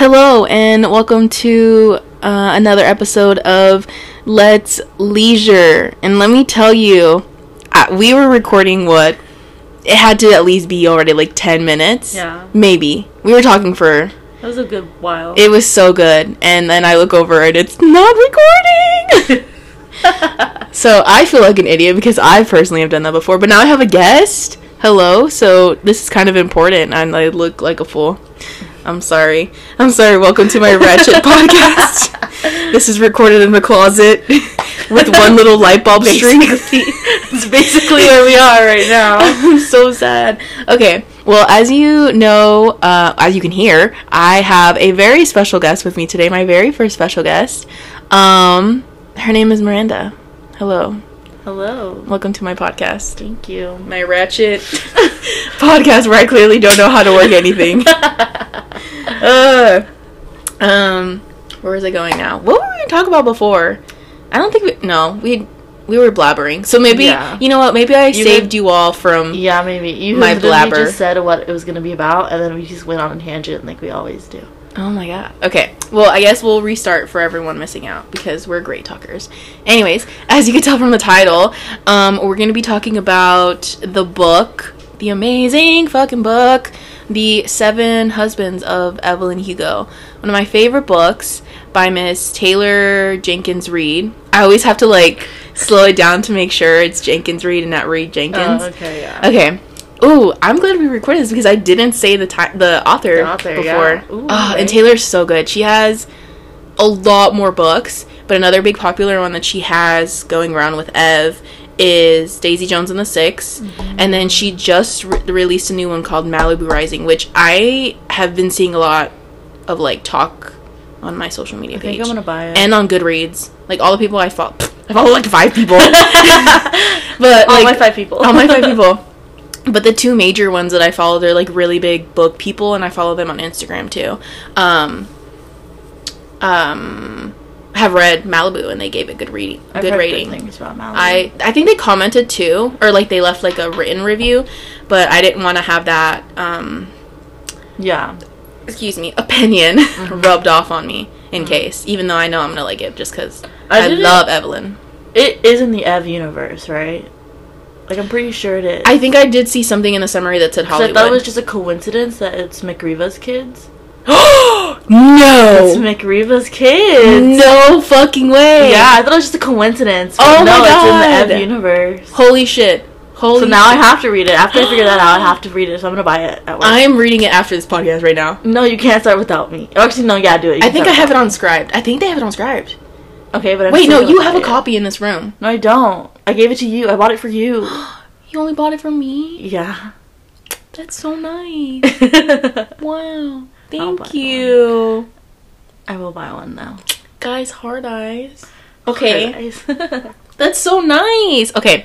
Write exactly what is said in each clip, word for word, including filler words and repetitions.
Hello and welcome to uh, another episode of Let's Leisure. And let me tell you, I, we were recording what? It had to at least be already like ten minutes. Yeah. Maybe. We were talking for... That was a good while. It was so good. And then I look over and it's not recording! So I feel like an idiot because I personally have done that before. But now I have a guest. Hello. So this is kind of important and I look like a fool. I'm sorry. I'm sorry. Welcome to my Ratchet podcast. This is recorded in the closet with one little light bulb string. It's basically where we are right now. I'm so sad. Okay. Well, as you know, uh, as you can hear, I have a very special guest with me today. My very first special guest. Um, her name is Miranda. Hello. Hello. Welcome to my podcast. Thank you. My Ratchet podcast where I clearly don't know how to work anything. uh, um, where was I going now? What were we going to talk about before? I don't think we, no, we we were blabbering. So maybe, yeah. You know what, maybe I you saved had, you all from yeah, maybe. You my blabber. just said what it was going to be about, and then we just went on a tangent like we always do. Oh my god. Okay. Well, I guess we'll restart for everyone missing out because we're great talkers. Anyways, as you can tell from the title, um, we're going to be talking about the book, the amazing fucking book, The Seven Husbands of Evelyn Hugo. One of my favorite books by Miss Taylor Jenkins Reid. I always have to, like, slow it down to make sure it's Jenkins Reid and not Reid Jenkins. Oh, okay, yeah. Okay. Ooh, I'm glad we recorded this because I didn't say the ti- the author, the author before. Yeah. Ooh, oh, right. And Taylor's so good. She has a lot more books, but another big popular one that she has going around with Ev is Daisy Jones and the Six. Mm-hmm. And then she just re- released a new one called Malibu Rising, which I have been seeing a lot of, like, talk on my social media I page. think I'm gonna buy it. And on Goodreads. Like, all the people I follow. I follow, like, five people. But, all like, my five people. All my five people. But the two major ones that I follow, they're, like, really big book people, and I follow them on Instagram, too. Um, um, have read Malibu, and they gave it good reading, I've good heard rating. Good things about Malibu. I, I think they commented, too, or, like, they left, like, a written review, but I didn't want to have that, um, yeah, excuse me, opinion mm-hmm. rubbed off on me, in mm-hmm. case, even though I know I'm going to like it, just because I, I love Evelyn. It is in the Ev universe, right? Like, I'm pretty sure it is. I think I did see something in the summary that said Hollywood. I thought it was just a coincidence that it's McReva's kids. No! It's McReva's kids! No fucking way! Yeah, I thought it was just a coincidence. Oh no, my god! It's in the Ev universe. Holy shit. Holy So now shit. I have to read it. After I figure that out, I have to read it, so I'm gonna buy it at work. I am reading it after this podcast right now. No, you can't start without me. Actually, no, yeah, do it. You I think I have it me. on Scribd. I think they have it on Scribd. Okay, but I'm Wait, no, you have a it. copy in this room. No, I don't. I gave it to you. I bought it for you. You only bought it for me? Yeah. That's so nice. Wow. Thank I'll you. One. I will buy one now. Guys, hard eyes. Okay. Hard eyes. That's so nice. Okay.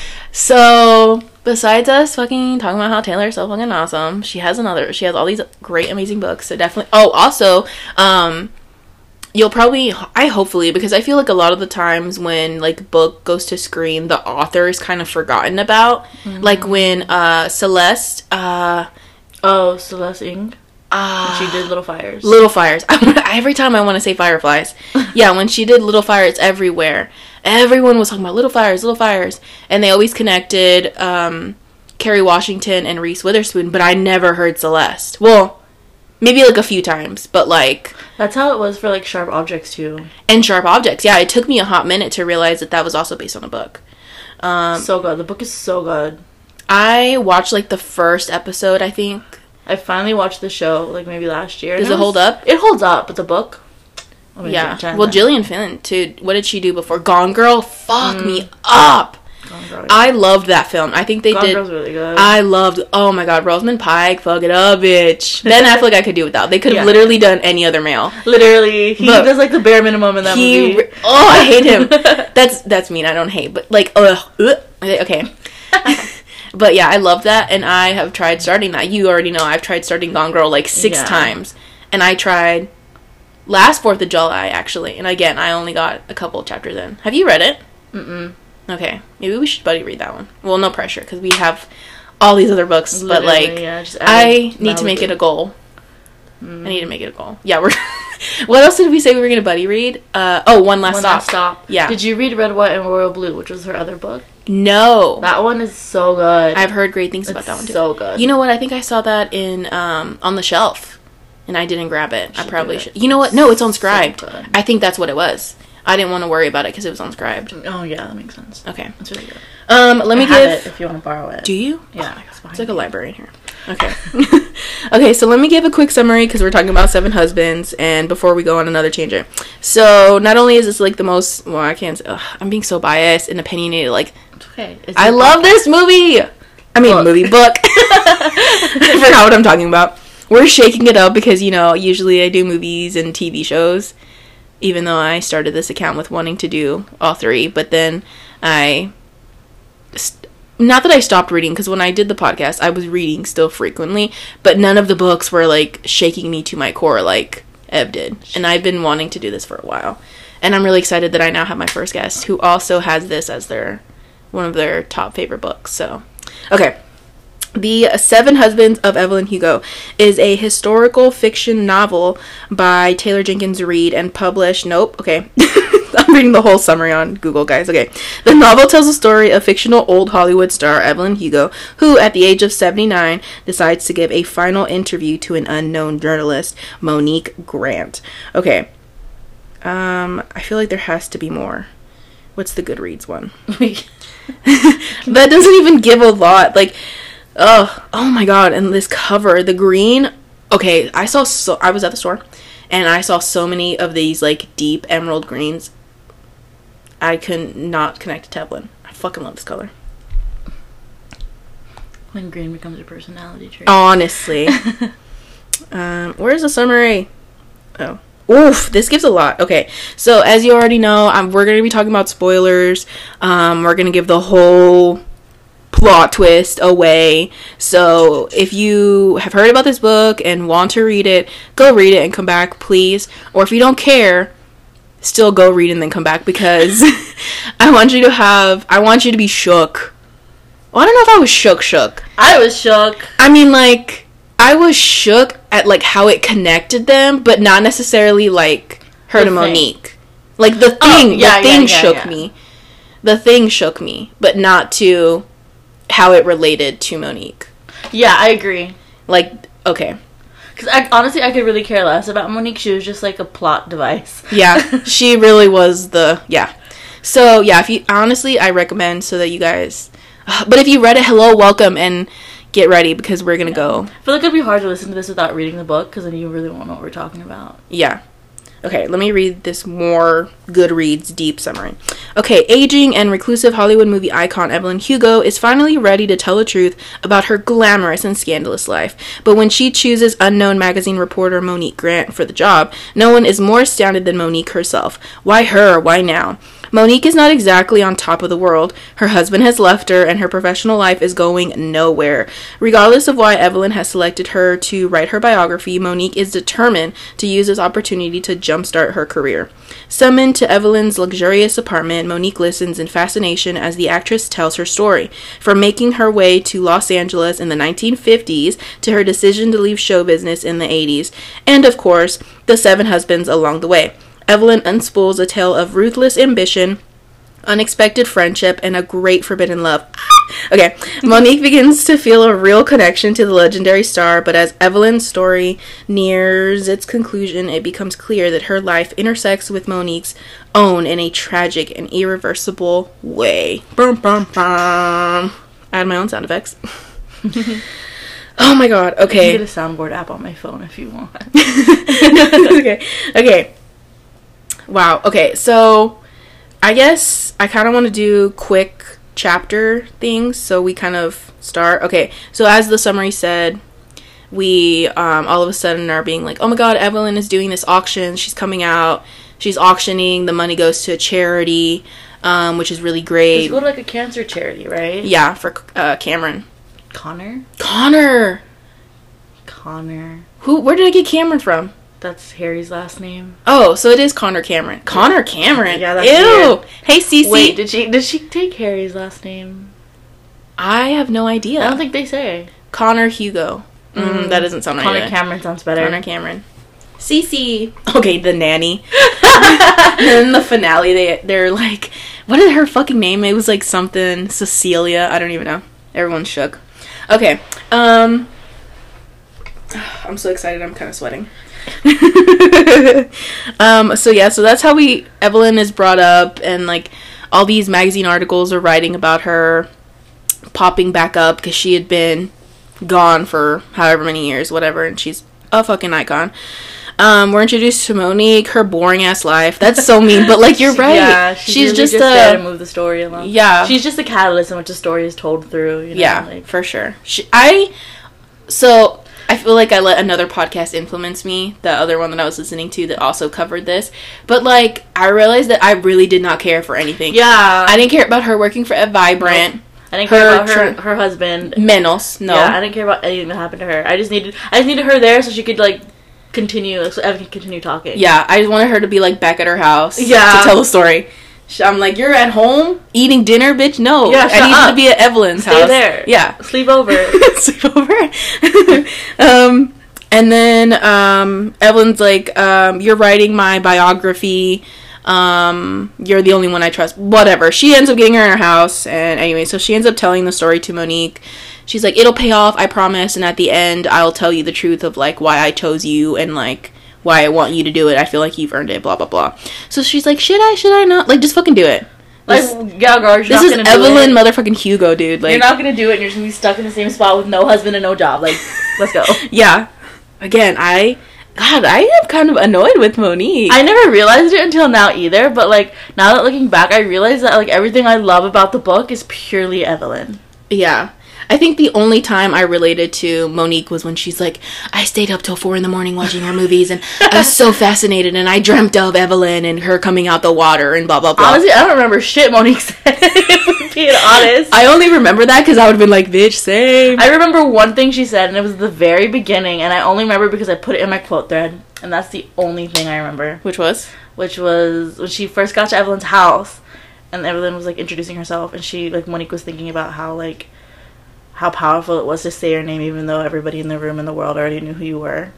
So, besides us fucking talking about how Taylor is so fucking awesome, she has another, she has all these great, amazing books. So definitely, oh, also, um, you'll probably, I hopefully, because I feel like a lot of the times when, like, book goes to screen, the author is kind of forgotten about. Mm-hmm. Like when, uh, Celeste, uh... Oh, Celeste Ng? Uh, she did Little Fires. Little Fires. Every time I want to say Fireflies. Yeah, when she did Little Fires Everywhere, everyone was talking about Little Fires, Little Fires. And they always connected, um, Kerry Washington and Reese Witherspoon, but I never heard Celeste. Well, maybe, like, a few times, but, like... That's how it was for, like, Sharp Objects, too. And Sharp Objects, yeah. It took me a hot minute to realize that that was also based on a book. Um, so good. The book is so good. I watched, like, the first episode, I think. I finally watched the show, like, maybe last year. Does it, it hold up? It holds up, but the book... Yeah. Well, Gillian Flynn, too. What did she do before? Gone Girl? Fuck mm. me up! Gone Girl, yeah. I loved that film. I think they Gone did... Girl's really good. I loved... Oh, my God. Rosamund Pike. Fuck it up, bitch. Ben Affleck I could do without. They could have yeah. literally done any other male. Literally. He but does, like, the bare minimum in that he, movie. Oh, I hate him. That's that's mean. I don't hate. But, like, ugh. ugh. Okay. But, yeah, I love that. And I have tried starting that. You already know. I've tried starting Gone Girl, like, six yeah. times. And I tried... Last fourth of July, actually. And again, I only got a couple of chapters in. Have you read it? Mm-mm. Okay. Maybe we should buddy read that one. Well, no pressure, because we have all these other books. Literally, but, like, yeah, I need to make it a goal. Mm. I need to make it a goal. Yeah, we're... What else did we say we were going to buddy read? Uh, oh, One Last One Stop. Last Stop. Yeah. Did you read Red, White, and Royal Blue, which was her other book? No. That one is so good. I've heard great things it's about that one, too. so good. You know what? I think I saw that in um, on the shelf, and I didn't grab it. I Should probably do it. should. You know what? No, it's on Scribd. So good. I think that's what it was. I didn't want to worry about it because it was on Scribd. Oh, yeah, that makes sense. Okay. It's really good. Um, let me I have give... it if you want to borrow it. Do you? Yeah. Oh my God. It's like a library in here. Okay. Okay, so let me give a quick summary because we're talking about Seven Husbands, and before we go on another tangent. So, not only is this like the most... Well, I can't... Ugh, I'm being so biased and opinionated. Like, It's okay. It's I your love podcast. this movie! I mean, Book. movie, book. I forgot what I'm talking about. We're shaking it up because, you know, usually I do movies and T V shows, even though I started this account with wanting to do all three, but then I... St- not that I stopped reading, because when I did the podcast, I was reading still frequently, but none of the books were, like, shaking me to my core like Ev did. And I've been wanting to do this for a while. And I'm really excited that I now have my first guest, who also has this as their one of their top favorite books. So, okay. The Seven Husbands of Evelyn Hugo is a historical fiction novel by Taylor Jenkins Reid and published... Nope. Okay. I'm reading the whole summary on Google, guys. Okay. The novel tells the story of fictional old Hollywood star Evelyn Hugo, who, at the age of seventy-nine, decides to give a final interview to an unknown journalist, Monique Grant. Okay. Um, I feel like there has to be more. What's the Goodreads one? That doesn't even give a lot. Like... Oh, oh my God. And this cover, the green. Okay, I saw so I was at the store and I saw so many of these like deep emerald greens. I could not connect to Tevlin. I fucking love this color. When green becomes a personality trait. Honestly. um, where's the summary? Oh. Oof, this gives a lot. Okay, so as you already know, um, we're going to be talking about spoilers. Um, we're going to give the whole plot twist away. So if you have heard about this book and want to read it, go read it and come back, please. Or if you don't care, still go read and then come back, because I want you to have, I want you to be shook. Well, I don't know if I was shook shook. I was shook. I mean, like, I was shook at, like, how it connected them, but not necessarily, like, her The to thing. Monique. Like, the thing, Oh, yeah, the thing yeah, yeah, shook yeah. me. The thing shook me, but not to how it related to Monique. Yeah, I agree. Like, okay. Because I, honestly, I could really care less about Monique. She was just like a plot device. Yeah, she really was the, yeah. So, yeah, if you, honestly, I recommend so that you guys, but if you read it, hello, welcome, and get ready, because we're gonna Yeah. go. I feel like it'd be hard to listen to this without reading the book, because then you really won't know what we're talking about. Yeah. Okay, let me read this more Goodreads deep summary. Okay, aging and reclusive Hollywood movie icon Evelyn Hugo is finally ready to tell the truth about her glamorous and scandalous life. But when she chooses unknown magazine reporter Monique Grant for the job, no one is more astounded than Monique herself. Why her? Why now? Monique is not exactly on top of the world. Her husband has left her, and her professional life is going nowhere. Regardless of why Evelyn has selected her to write her biography, Monique is determined to use this opportunity to jumpstart her career. Summoned to Evelyn's luxurious apartment, Monique listens in fascination as the actress tells her story, from making her way to Los Angeles in the nineteen fifties to her decision to leave show business in the eighties, and of course, the seven husbands along the way. Evelyn unspools a tale of ruthless ambition, unexpected friendship, and a great forbidden love. Okay, Monique begins to feel a real connection to the legendary star, but as Evelyn's story nears its conclusion, it becomes clear that her life intersects with Monique's own in a tragic and irreversible way. Bum, bum, bum. I had my own sound effects. Oh my god, I okay. can get a soundboard app on my phone if you want. okay, okay. Wow, okay, so I guess I kind of want to do quick chapter things, so we kind of start. Okay, so as the summary said, we um, all of a sudden are being like, oh my god, Evelyn is doing this auction, she's coming out, she's auctioning, the money goes to a charity, um, which is really great. It's go to like a cancer charity, right? Yeah, for uh, Cameron. Connor? Connor! Connor. Who? Where did I get Cameron from? That's Harry's last name. Oh, so it is Connor Cameron. Connor Cameron. Yeah, that's Ew. weird. Hey, Cece. Wait, did she did she take Harry's last name? I have no idea. I don't think they say. Connor Hugo. Mm, that doesn't sound right. Connor either. Cameron sounds better. Connor Cameron. Cece. Okay, the nanny. And then the finale, they they're like, what is her fucking name? It was like something Cecilia. I don't even know. Everyone's shook. Okay. Um. I'm so excited. I'm kind of sweating. um. So yeah. So that's how we Evelyn is brought up, and like all these magazine articles are writing about her popping back up because she had been gone for however many years, whatever, and she's a fucking icon. Um, we're introduced to Monique, her boring ass life. That's so mean, but like you're right. Yeah, she's, she's really just, just a, there to move the story along. Yeah, she's just a catalyst in which the story is told through. You know, yeah, like. for sure. She, I so I feel like I let another podcast influence me. The other one that I was listening to that also covered this, but like I realized that I really did not care for anything. Yeah, I didn't care about her working for a Vibrant. Nope. I didn't care her about her, her husband. Menos, no. Yeah, I didn't care about anything that happened to her. I just needed, I just needed her there so she could like continue, so Evan could continue talking. Yeah, I just wanted her to be like back at her house. Yeah, to tell the story. I'm like, you're at home eating dinner, bitch. No, yeah, I need up. you to be at Evelyn's Stay house. Stay there. Yeah, sleep over. sleep over. um, and then um, Evelyn's like, um, you're writing my biography. Um, you're the only one I trust. Whatever. She ends up getting her in her house, and anyway, so she ends up telling the story to Monique. She's like, it'll pay off, I promise, and at the end, I'll tell you the truth of, like, why I chose you, and, like, why I want you to do it. I feel like you've earned it, blah, blah, blah. So she's like, should I, should I not? Like, just fucking do it. This, like, yeah, girl, you're this not is gonna Evelyn do it. motherfucking Hugo, dude. Like, you're not gonna do it, and you're just gonna be stuck in the same spot with no husband and no job. Like, let's go. Yeah. Again, I... God, I am kind of annoyed with Monique. I never realized it until now either, but, like, now that looking back, I realized that, like, everything I love about the book is purely Evelyn. Yeah. I think the only time I related to Monique was when she's like, I stayed up till four in the morning watching her movies, and I was so fascinated, and I dreamt of Evelyn and her coming out the water, and blah, blah, blah. Honestly, I don't remember shit Monique said, if we're being honest. I only remember that because I would have been like, bitch, same. I remember one thing she said, and it was the very beginning, and I only remember because I put it in my quote thread, and that's the only thing I remember. Which was? Which was when she first got to Evelyn's house, and Evelyn was, like, introducing herself, and she, like, Monique was thinking about how, like, how powerful it was to say your name even though everybody in the room in the world already knew who you were.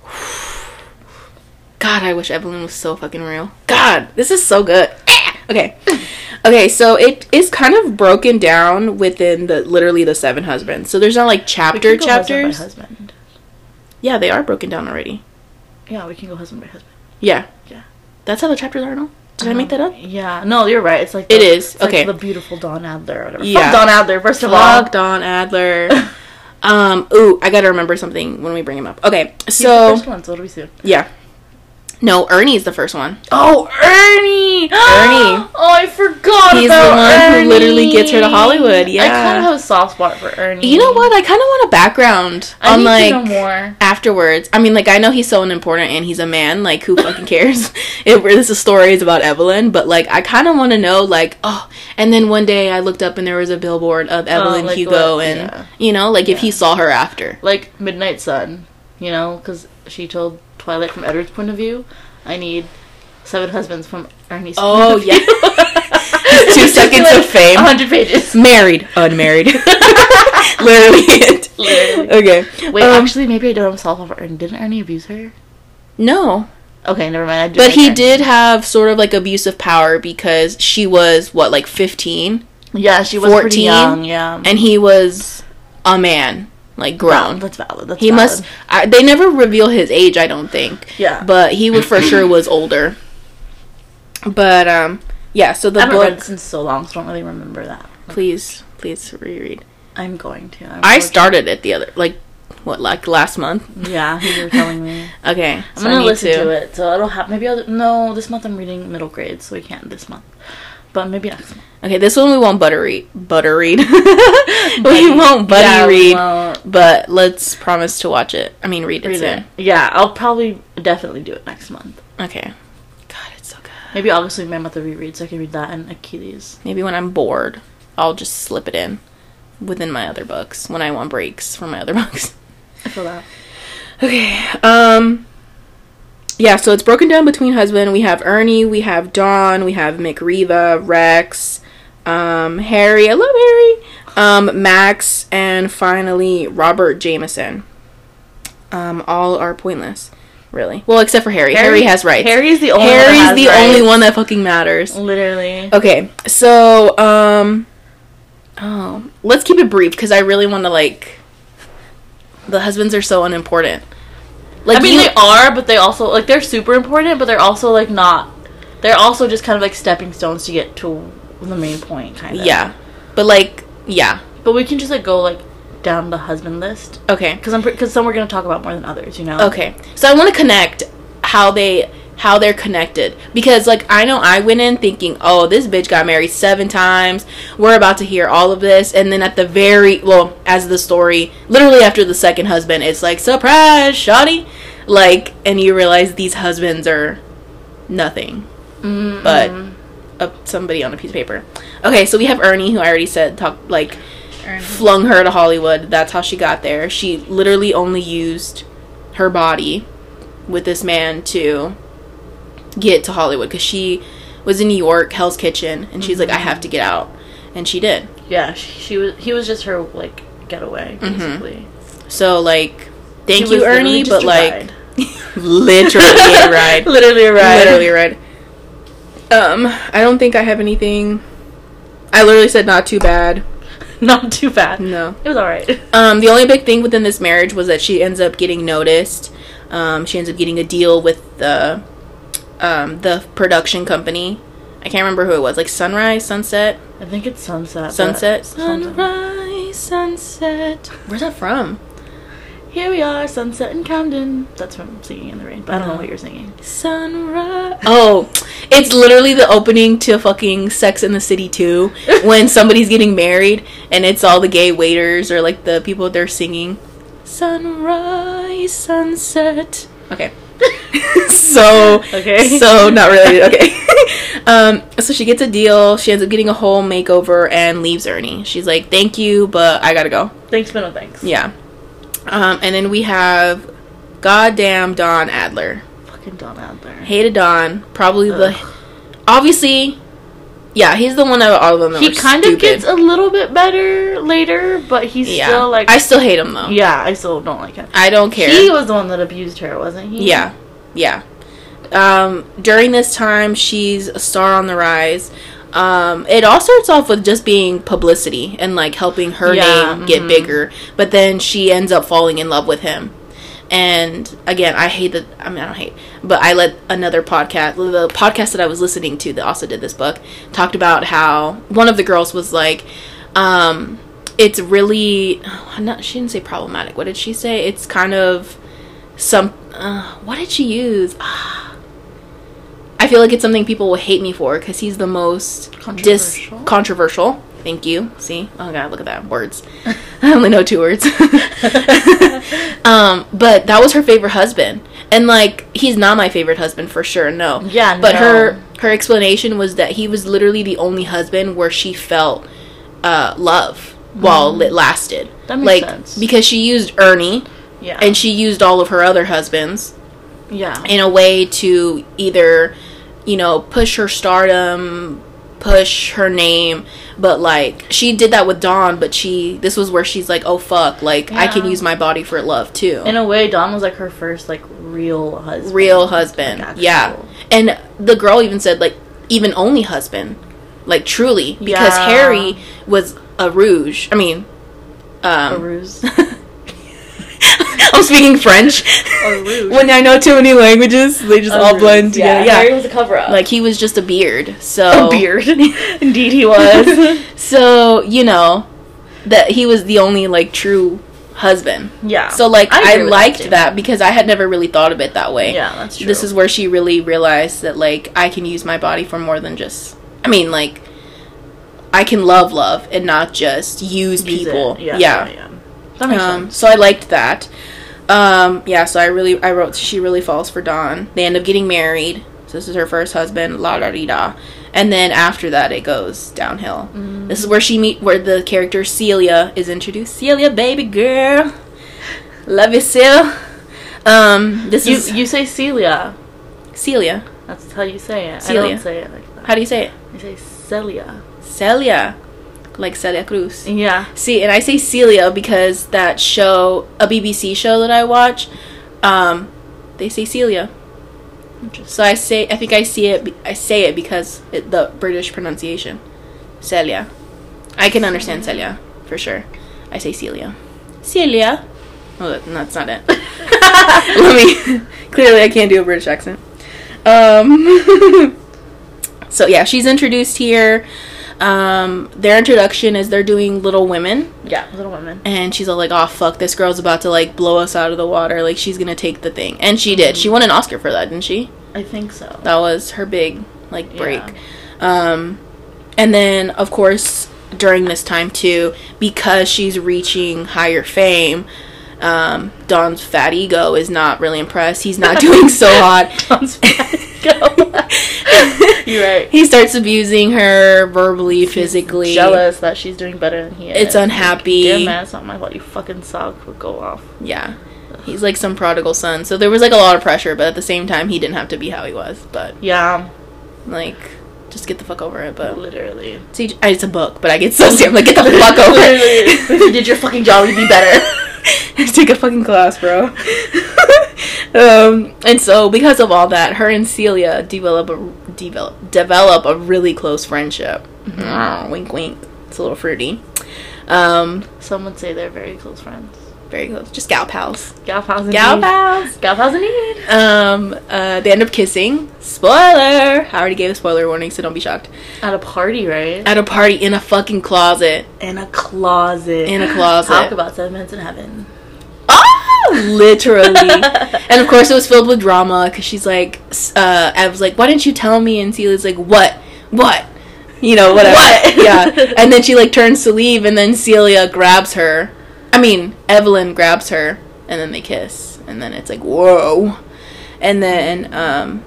God, I wish Evelyn was so fucking real. God, this is so good. Okay. Okay, so it is kind of broken down within the literally the seven husbands. So there's not like chapter we can go chapters. Husband by husband. Yeah, they are broken down already. Yeah, we can go husband by husband. Yeah. Yeah. That's how the chapters are, no? Did um, I make that up? Yeah. No, you're right. It's like the, it is. It's okay. Like the beautiful Dawn Adler or whatever. Yeah. Fuck Dawn Adler, first of Fuck all. Fuck Dawn Adler. um, ooh, I gotta remember something when we bring him up. Okay, so... He's the first one, so what do we see? Yeah. No, Ernie's the first one. Oh, Ernie! Ernie. Oh, I forgot He's about the one Ernie. who literally gets her to Hollywood, yeah. I kind of have a soft spot for Ernie. You know what? I kind of want a background I on, need like, to know more. afterwards. I mean, like, I know he's so unimportant and he's a man. Like, who fucking cares? If this is stories about Evelyn. But, like, I kind of want to know, like, oh, and then one day I looked up and there was a billboard of Evelyn oh, like Hugo what? and, Yeah. you know, like, yeah. if he saw her after. Like Midnight Sun, you know, because she told Twilight from Edward's point of view, I need seven husbands from Ernie's Oh, point of yeah. view. Two seconds like, of fame. one hundred pages. Married. Unmarried. Literally it. Literally. Okay. Wait, um, actually, maybe I don't have soft spot for Ernie. Didn't Ernie abuse her? No. Okay, never mind. I do but like he Ernie. did have sort of, like, abusive power because she was, what, like, fifteen? Yeah, she was pretty young, yeah. And he was a man. Like, grown. Wow, that's valid. That's he valid. must... I, they never reveal his age, I don't think. Yeah. But he would for sure was older. But, um... yeah, so the I haven't book... read it since so long, so I don't really remember that. Please, please reread. I'm going to. I'm I started it the other... Like, what, like last month? Yeah, you were telling me. Okay, I'm so gonna I need listen to. to it, so it'll have... Maybe I'll... No, this month I'm reading middle grade, so we can't this month. But maybe next month. Okay, this one we won't butter read. Butter read. we won't buddy yeah, read. Won't. But let's promise to watch it. I mean, read it Read soon. it. Yeah, I'll probably definitely do it next month. Okay. God, it's so good. Maybe August will be my month of reread, so I can read that and Achilles. Maybe when I'm bored, I'll just slip it in within my other books when I want breaks from my other books. I feel that. Okay. Um... Yeah, so it's broken down between husband. We have Ernie, we have Dawn, we have McReva, Rex, um, Harry, I love Harry, um, Max, and finally Robert Jameson. Um, all are pointless, really. Well, except for Harry. Harry, Harry has rights. Harry's the only Harry's one that has the rights. only one that fucking matters. Literally. Okay, so um, oh, let's keep it brief because I really want to like. The husbands are so unimportant. Like I mean, you, they are, but they also like they're super important, but they're also like not. They're also just kind of like stepping stones to get to the main point, kind of. Yeah, but like yeah. But we can just like go like down the husband list. Okay. Because I'm because some we're gonna talk about more than others, you know. Okay, so I want to connect how they how they're connected because like I know I went in thinking, oh, this bitch got married seven times. We're about to hear all of this, and then at the very well, as the story, literally after the second husband, it's like surprise, shawty, like, and you realize these husbands are nothing Mm-hmm. but a, somebody on a piece of paper. Okay, so we have Ernie, who I already said talk like. Ernie. Flung her to Hollywood. That's how she got there. She literally only used her body with this man to get to Hollywood because she was in New York, Hell's Kitchen, and she's mm-hmm. like, I have to get out, and she did. Yeah, she, she was. He was just her like getaway, basically. Mm-hmm. So like, thank he you, Ernie, but like, literally a ride, literally a ride, literally a ride. Um, I don't think I have anything. I literally said not too bad. Not too bad. No. It was alright. Um, the only big thing within this marriage was that she ends up getting noticed. Um, she ends up getting a deal with the um, the production company. I can't remember who it was. Like Sunrise, Sunset? I think it's Sunset. Sunset? Sunset. Sunrise, Sunset. Where's that from? Here we are, Sunset in Camden. That's from Singing in the Rain, but I don't know what you're singing. Sunrise. Oh, it's literally the opening to fucking Sex in the City two when somebody's getting married and it's all the gay waiters or like the people they're singing. Sunrise, sunset. Okay. so, okay. So, not related. Okay. um, so she gets a deal. She ends up getting a whole makeover and leaves Ernie. She's like, thank you, but I gotta go. Thanks, but no thanks. Yeah. Um, and then we have goddamn Don Adler. Fucking Don Adler. Hated Don. Probably Ugh. the... Obviously... Yeah, he's the one out of all of them that He were kind stupid. of gets a little bit better later, but he's yeah. still like... I still hate him, though. Yeah, I still don't like him. I don't care. He was the one that abused her, wasn't he? Yeah. Yeah. Um, during this time, she's a star on the rise. Um, it all starts off with just being publicity and, like, helping her Yeah, name mm-hmm. get bigger. But then she ends up falling in love with him. And, again, I hate that... I mean, I don't hate... But I let another podcast... The podcast that I was listening to that also did this book talked about how one of the girls was like... Um, it's really... Oh, not, she didn't say problematic. What did she say? It's kind of... some... Uh, what did she use? I feel like it's something people will hate me for because he's the most Controversial? dis controversial. Thank you. See? Oh god, look at that. Words. I only know two words. um, but that was her favorite husband. And like, he's not my favorite husband for sure, no. Yeah, But no. her her explanation was that he was literally the only husband where she felt uh, love while Mm. it lasted. That makes like, sense. because she used Ernie Yeah. and she used all of her other husbands yeah. in a way to either, you know, push her stardom, push her name, but like she did that with Dawn, but she this was where she's like, oh fuck, like I can Yeah. use my body for love too. In a way, Don was like her first like real husband. Real husband. Like, actual. Yeah. And the girl even said like even only husband. Like truly. Because Yeah. Harry was a rouge. I mean um A ruse. I'm speaking French. A rouge. When I know too many languages, they just A all ruse. blend together. Yeah. Harry was a cover up. Like he was just a beard. So a beard. Indeed, he was. So, you know, that he was the only like true husband. Yeah. So like I I, agree with liked that, that, too. because I had never really thought of it that way. Yeah, that's true. This is where she really realized that like I can use my body for more than just I mean like I can love love and not just use, Use people. it. Yeah, yeah. yeah, yeah. That makes Um, sense. so I liked that. Um, yeah, so I really, I wrote, she really falls for Don. They end up getting married. So this is her first husband, la da dee da. And then after that, it goes downhill. Mm. This is where she meet, where the character Celia is introduced. Celia, baby girl. Love you, Sil. Um, this You is you say Celia. Celia. That's how you say it. I Celia. don't say it like that. How do you say it? I say Celia. Celia. like Celia Cruz. Yeah. See, and I say Celia because that show, a B B C show that I watch, um, they say Celia. So I say, I think I see it, I say it because it, the British pronunciation. Celia. I can understand Celia, for sure. I say Celia. Celia. Oh, that, that's not it. Let me, clearly I can't do a British accent. Um, so yeah, she's introduced here. Um, their introduction is they're doing Little Women. Yeah, Little Women. And she's all like, oh, fuck, this girl's about to, like, blow us out of the water. Like, she's gonna take the thing. And she did. She won an Oscar for that, didn't she? I think so. That was her big, like, break. Yeah. Um, and then, of course, during this time, too, because she's reaching higher fame, um, Don's fat ego is not really impressed. He's not doing so hot. Don's fat ego. You're right. He starts abusing her verbally, he's physically. Jealous that she's doing better than he is. It's unhappy. Like, yeah, man, it's not my fault. You fucking suck. Would go off. Yeah. He's like some prodigal son. So there was like a lot of pressure, but at the same time, he didn't have to be how he was. But yeah, like, just get the fuck over it. But literally, see, it's a book, but I get so scared. I'm like, get the fuck over it. If you did your fucking job, you'd be better. Take a fucking class, bro. um, and so because of all that, her and Celia develop a develop develop a really close friendship. Mm-hmm. Oh, wink, wink. It's a little fruity. Um, Some would say they're very close friends. Very close. Just gal pals. Gal pals indeed. Gal pals. Gal pals indeed. Um, uh, they end up kissing. Spoiler! I already gave a spoiler warning, so don't be shocked. At a party, right? At a party in a fucking closet. In a closet. In a closet. Talk about seven minutes in heaven. Oh! Literally. And of course it was filled with drama, because she's like, uh, I was like, why didn't you tell me? And Celia's like, what? What? You know, whatever. What? Yeah. And then she like turns to leave, and then Celia grabs her. I mean, Evelyn grabs her, and then they kiss, and then it's like, whoa. And then um,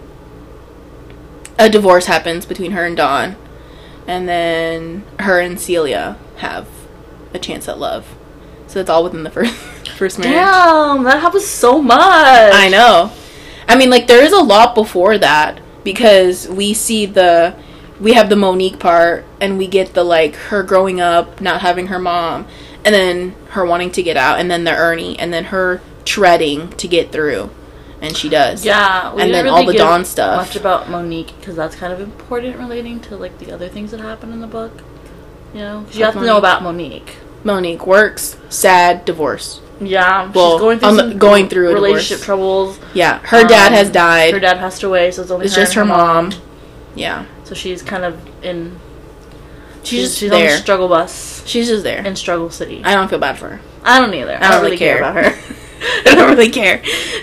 a divorce happens between her and Don, and then her and Celia have a chance at love. So it's all within the first first marriage. Damn, that happens so much. I know. I mean, like, there is a lot before that, because we see the, we have the Monique part, and we get the, like, her growing up, not having her mom, and then her wanting to get out, and then the Ernie, and then her treading to get through, and she does. Yeah, we and then didn't all really the give Dawn stuff. Much about Monique, because that's kind of important relating to like the other things that happen in the book. You know, 'cause you have to know about Monique. Monique works, sad, divorce. Yeah, well, she's going through um, some going through a relationship divorce. troubles. Yeah, her dad um, has died. Her dad passed away, so it's only it's her just her and her mom. mom. Yeah, so she's kind of in. she's, She's, just she's on there. the struggle bus She's just there. in Struggle City. I don't feel bad for her. I don't either. I, I don't really really care care. about her. I don't really care.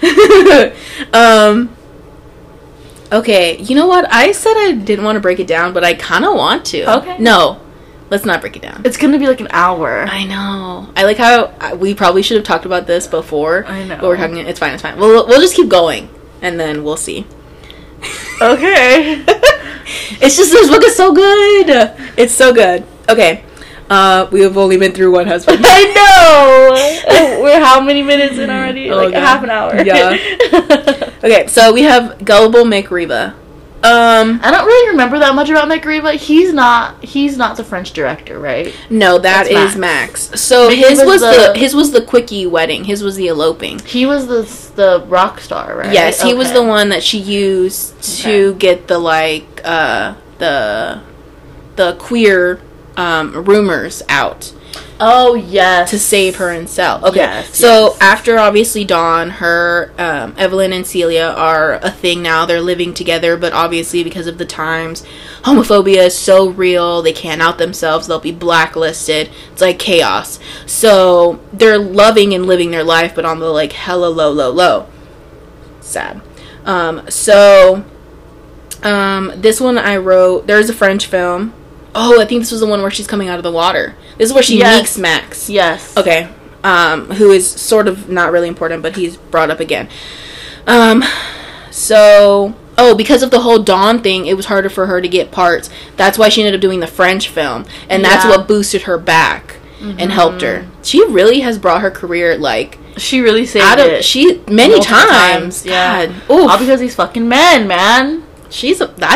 um. Okay, you know what? I said I didn't want to break it down, but I kind of want to. Okay. No, let's not break it down. It's gonna be like an hour. I know. I like how uh, we probably should have talked about this before. I know. But we're talking. It's fine. It's fine. We'll we'll just keep going, and then we'll see. Okay. It's just, this book is so good. It's so good. Okay. Uh, we have only been through one husband. I know. We're how many minutes in already? Oh, like God. a half an hour. Yeah. Okay, so we have Gullible McReba. Um, I don't really remember that much about McReba. He's not. He's not the French director, right? no, that That's is Max. So Mickey his was was the- the his was the quickie wedding. His was the eloping. He was the the rock star, right? Yes, he was Okay. the one that she used to Okay. get the like uh the the queer um rumors out Oh yes. to save her and Sel. Okay, Yes, so yes. after obviously Dawn, her um, Evelyn and Celia are a thing now. They're living together, but obviously because of the times, homophobia is so real. They can't out themselves. They'll be blacklisted. It's like chaos. So they're loving and living their life, but on the like hella low, low, low. Sad. Um, so um, this one I wrote. There's a French film. Oh, I think this was the one where she's coming out of the water. This is where she Yes. meets Max. Yes. Okay. Um, who is sort of not really important, but he's brought up again. Um, so, oh, because of the whole Dawn thing, it was harder for her to get parts. That's why she ended up doing the French film. And that's Yeah. what boosted her back and helped her. She really has brought her career, like, She really saved out of, it. she, many Multiple times. Yeah. God. Oof. All because these fucking men, man. She's, a, that's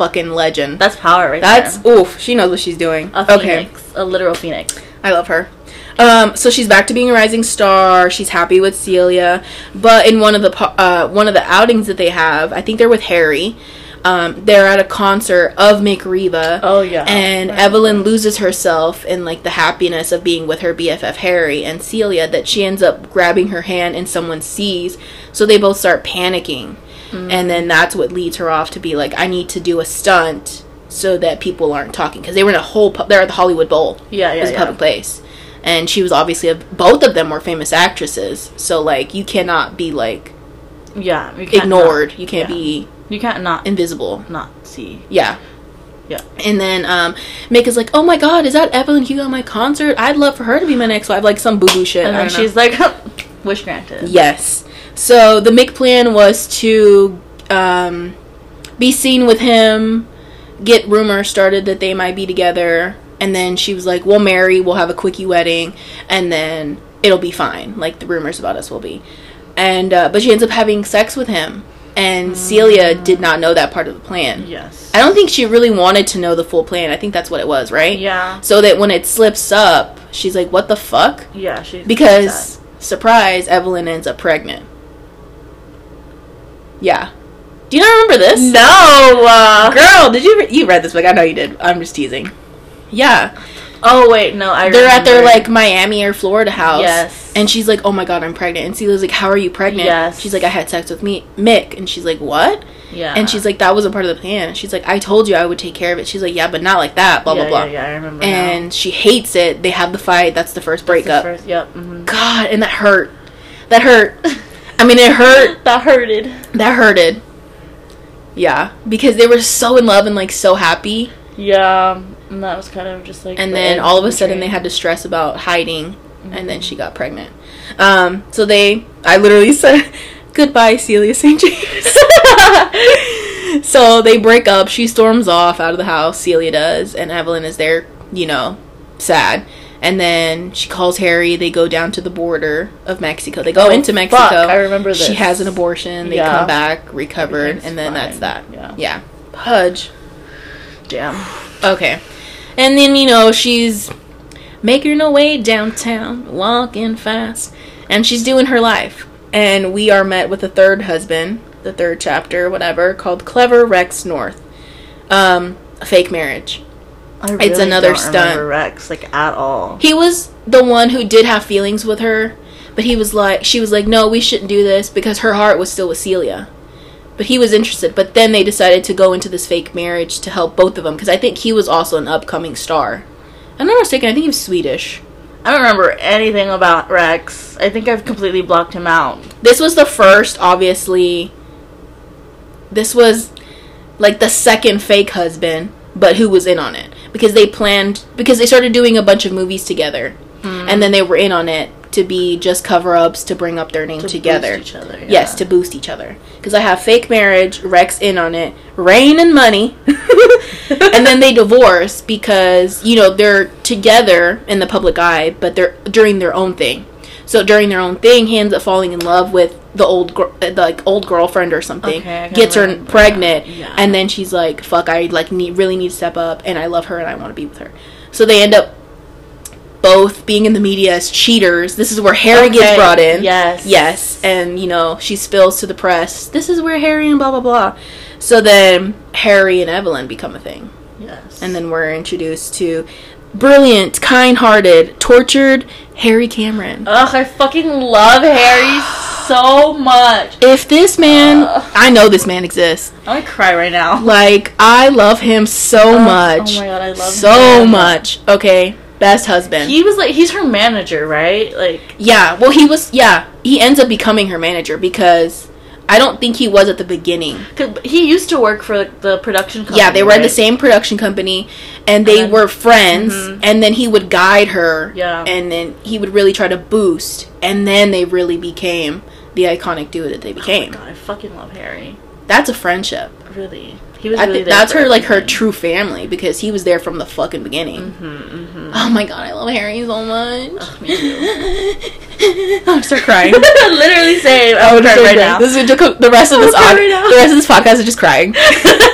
fucking legend. That's power right That's, there. oof, she knows what she's doing. A okay. phoenix. A literal phoenix. I love her. Um, so she's back to being a rising star. She's happy with Celia. But in one of the po- uh, one of the outings that they have, I think they're with Harry. Um, they're at a concert of Mick Riva. Oh, yeah. And right. Evelyn loses herself in, like, the happiness of being with her B F F Harry and Celia, that she ends up grabbing her hand and someone sees. So they both start panicking. Mm. And then that's what leads her off to be like, I need to do a stunt so that people aren't talking. Because they were in a whole... Pu- they're at the Hollywood Bowl. Yeah, yeah, It was a yeah. public place. And she was obviously... A, both of them were famous actresses. So, like, you cannot be, like... Yeah. You can't ignored. Not, you can't yeah. be... You can't not... invisible. Not see. Yeah. Yeah. And then um, Mick is like, oh my god, is that Evelyn Hugo at my concert? I'd love for her to be my next wife. Like some boo-boo shit. And I then don't know. she's like, wish granted. Yes. So the Mick plan was to um, be seen with him, get rumors started that they might be together, and then she was like, we'll marry, we'll have a quickie wedding, and then it'll be fine. Like the rumors about us will be. And uh, but she ends up having sex with him. And Celia did not know that part of the plan. Yes. I don't think she really wanted to know the full plan. I think that's what it was, right? Yeah. So that when it slips up, she's like, what the fuck? Yeah, she's... Because, surprise, Evelyn ends up pregnant. Yeah. Do you not remember this? No! Uh, Girl, did you... Re- you read this book. I know you did. I'm just teasing. Yeah. oh, wait, no, I They're remember. at their, like, Miami or Florida house. Yes. And she's like, oh my god, I'm pregnant. And Celia's like, how are you pregnant? Yes. She's like, I had sex with me, Mick. And she's like, what? Yeah. And she's like, that wasn't part of the plan. She's like, I told you I would take care of it. She's like, yeah, but not like that, blah, yeah, blah, blah. Yeah, yeah, I remember And now. she hates it. They have the fight. That's the first breakup. That's the first, yep. Mm-hmm. God, and that hurt. That hurt. I mean, it hurt. That hurted. That hurted. Yeah. Because they were so in love and, like, so happy. Yeah. And that was kind of just like... And the then end all of a the sudden train. they had to stress about hiding. Mm-hmm. And then she got pregnant. Um, so they... I literally said, goodbye, Celia Saint James. So they break up. She storms off out of the house. Celia does. And Evelyn is there, you know, sad. And then she calls Harry. They go down to the border of Mexico. They go Oh, into Mexico. fuck, I remember this. She has an abortion. They Yeah. come back, recovered. Everything's And then fine. that's that. Yeah. Yeah. Pudge. Damn. Okay. And then, you know, she's making her way downtown, walking fast. And she's doing her life. And we are met with a third husband, the third chapter, whatever, called Clever Rex North. Um, a fake marriage. I really It's another don't stunt. remember Rex, like, at all. He was the one who did have feelings with her, but he was like, she was like, no, we shouldn't do this, because her heart was still with Celia. But he was interested. But then they decided to go into this fake marriage to help both of them, because I think he was also an upcoming star. I'm not mistaken, I think he was Swedish. I don't remember anything about Rex. I think I've completely blocked him out. This was the first, obviously. This was like the second fake husband, but who was in on it. Because they planned, because they started doing a bunch of movies together. Mm. And then they were in on it to be just cover-ups to bring up their name to together. Boost each other, yeah. Yes, to boost each other. Because I have fake marriage, Rex in on it, Rain and Money. And then they divorce because, you know, they're together in the public eye, but they're doing their own thing. So during their own thing, he ends up falling in love with the old, gr- the, like old girlfriend or something. Okay, gets her remember. pregnant, Yeah. and then she's like, "Fuck, I like need really need to step up, and I love her, and I want to be with her." So they end up both being in the media as cheaters. This is where Harry Okay, gets brought in. yes. Yes. And, you know, she spills to the press, this is where Harry and blah, blah, blah. So then Harry and Evelyn become a thing. Yes. And then we're introduced to brilliant, kind-hearted, tortured Harry Cameron. Ugh, I fucking love Harry so much. If this man... Ugh. I know this man exists. I'm gonna cry right now. Like, I love him so Ugh, much. Oh my god, I love so him. much. Okay. Best husband. He was like, he's her manager, right? Like, Yeah, well, he was, yeah, he ends up becoming her manager because I don't think he was at the beginning. 'cause he used to work for the production company. Yeah, they were at the right? same production company, and they And then- were friends, Mhm. and then he would guide her, Yeah. and then he would really try to boost, and then they really became the iconic duo that they became. Oh my god, I fucking love Harry. That's a friendship. Really. He was I really think there that's for her, like, her everything. true family, because he was there from the fucking beginning. Mm-hmm, mm-hmm. Oh my god, I love Harry so much. Ugh, me too. I'm gonna start crying. Literally same. I'm Oh, crying so right great. now. This is just, the rest of this I'm on, crying right now. the rest of this podcast is just crying.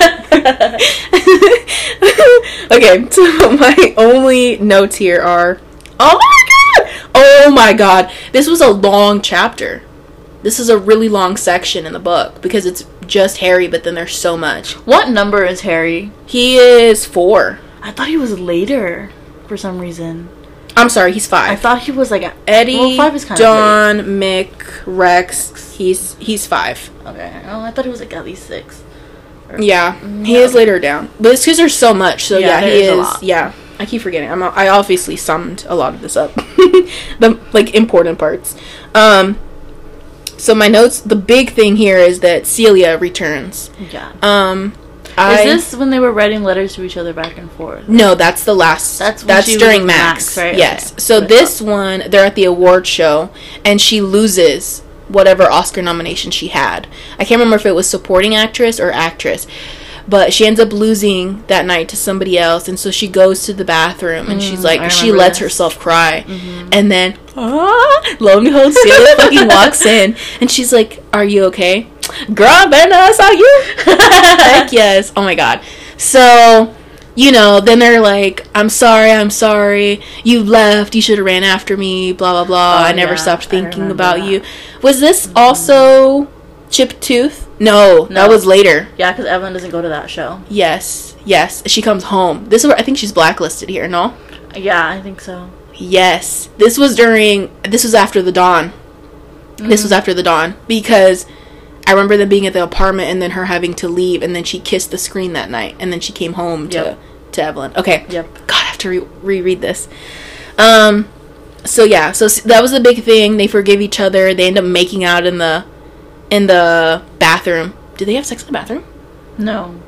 Okay, so my only notes here are, oh my god, oh my god, this was a long chapter. This is a really long section in the book because it's just Harry, but then there's so much. What number is Harry? He is four. I thought he was later for some reason. I'm sorry, he's five. I thought he was like a, Eddie, well, five is kind John, of Mick, Rex. He's he's five. Okay, oh, I thought he was like at least six. Or, yeah, no. he is later down, but it's because there's so much. So yeah, yeah he is. is. A lot. Yeah, I keep forgetting. I'm. I obviously summed a lot of this up, the like important parts. Um. So my notes, the big thing here is that Celia returns. Yeah. Um, I, is this when they were writing letters to each other back and forth? No, that's the last. That's when that's she was during with Max. Max, right? Yes. Okay. So this one, they're at the award show, and she loses whatever Oscar nomination she had. I can't remember if it was supporting actress or actress, but she ends up losing that night to somebody else, and so she goes to the bathroom, and mm, she's like, she lets this. herself cry, mm-hmm. and then, ah, lo and behold, Celia fucking walks in, and she's like, are you okay? Girl, I better know I saw you. Heck yes. Oh my god. So, you know, then they're like, I'm sorry, I'm sorry, you left, you should have ran after me, blah, blah, blah, oh, I never yeah, stopped thinking about that. you. Was this mm-hmm. also Chipped Tooth? No, no, that was later. Yeah, because Evelyn doesn't go to that show. Yes, yes. She comes home. This is where I think she's blacklisted here, no? Yeah, I think so. Yes. This was during, this was after the dawn. Mm-hmm. This was after the dawn. Because I remember them being at the apartment and then her having to leave, and then she kissed the screen that night, and then she came home to, yep. to Evelyn. Okay. Yep. God, I have to re- reread this. Um, so yeah, so that was the big thing. They forgive each other. They end up making out in the... in the bathroom. Do they have sex in the bathroom? No.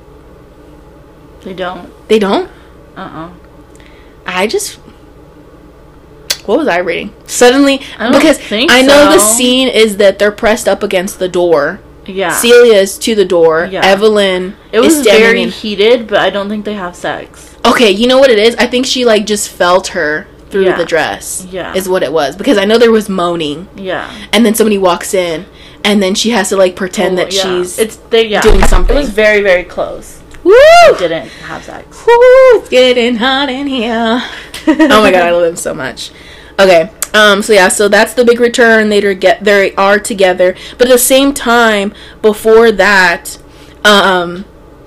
They don't. They don't? Uh-uh. I just... What was I reading? Suddenly... I don't because think I know so. the scene is that they're pressed up against the door. Yeah. Celia is to the door. Yeah. Evelyn It was is standing very in... heated, but I don't think they have sex. Okay, you know what it is? I think she, like, just felt her through yeah. the dress. Yeah. Is what it was. Because I know there was moaning. Yeah. And then somebody walks in. And then she has to, like, pretend oh, that yeah. she's it's they, yeah. doing something. It was very, very close. Woo! They didn't have sex. Woo! It's getting hot in here. Oh my god, I love them so much. Okay, um, so yeah, so that's the big return. They get they are together, but at the same time, before that, um,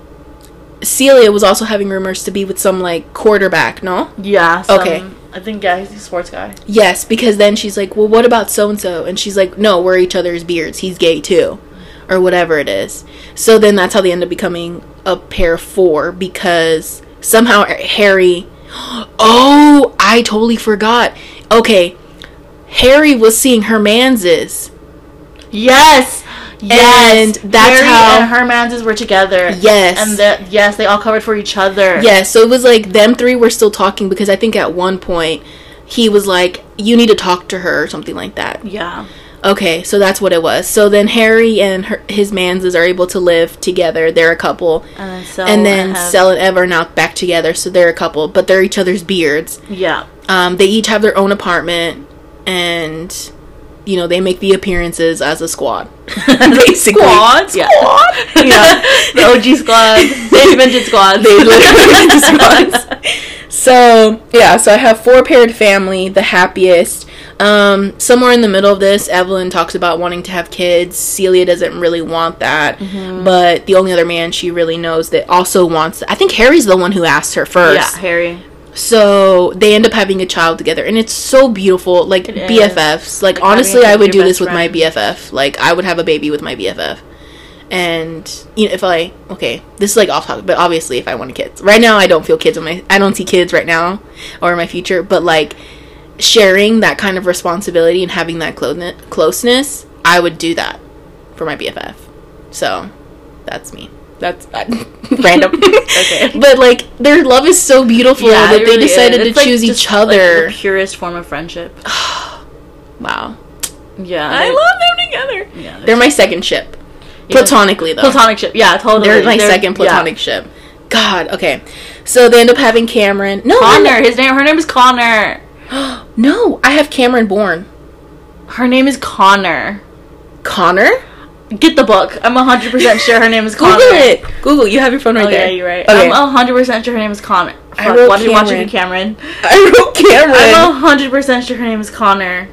Celia was also having rumors to be with some like quarterback. No? Yeah. Some, okay. I think yeah, he's a sports guy. Yes, because then she's like, well, what about so and so? And she's like, no, we're each other's beards. He's gay too, or whatever it is. So then that's how they end up becoming a pair of four because somehow Harry. Oh, I totally forgot. Okay, Harry was seeing her manses. Yes, yes. And that's Harry how and her manses were together. Yes, and the, yes, they all covered for each other. Yes, so it was like them three were still talking because I think at one point he was like, "You need to talk to her" or something like that. Yeah. Okay, so that's what it was. So then Harry and her, his manses are able to live together. They're a couple. And then Cell and, then and, Cell and Ev are now back together, so they're a couple. But they're each other's beards. Yeah. Um, they each have their own apartment, and, you know, they make the appearances as a squad. Basically. Squad? Yeah. Squad? Yeah. The O G squad. They invented squads. They literally invented squads. So, yeah, so I have four-paired family, the happiest. Um, somewhere in the middle of this, Evelyn talks about wanting to have kids. Celia doesn't really want that. Mm-hmm. But the only other man she really knows that also wants... I think Harry's the one who asked her first. Yeah, Harry. So, they end up having a child together. And it's so beautiful. Like, it B F Fs. Like, like honestly, I would do this with friend. my B F F. Like, I would have a baby with my B F F. And, you know, if I... Okay, this is, like, off topic. But obviously, if I wanted kids. Right now, I don't feel kids in my... I don't see kids right now. Or in my future. But, like... sharing that kind of responsibility and having that clo- closeness, I would do that for my B F F. So, that's me. That's uh, random. Okay. But, like, their love is so beautiful yeah, that they really decided to like choose each other. Like the purest form of friendship. Wow. Yeah. I love them together. Yeah, they're, they're my second ship. Yeah. Platonically, though. Platonic ship. Yeah, totally. They're my they're, second platonic yeah. ship. God, okay. So, they end up having Cameron. No, Connor. His name, her name is Connor. No, I have Cameron Bourne. Her name is Connor. Connor? Get the book. I'm one hundred percent sure her name is Connor. Google it. Google. You have your phone right oh, there. yeah, you're right. Okay. I'm one hundred percent sure her name is Connor. I Fuck, wrote why did you watch Cameron. it, Cameron? I wrote Cameron. I'm one hundred percent sure her name is Connor.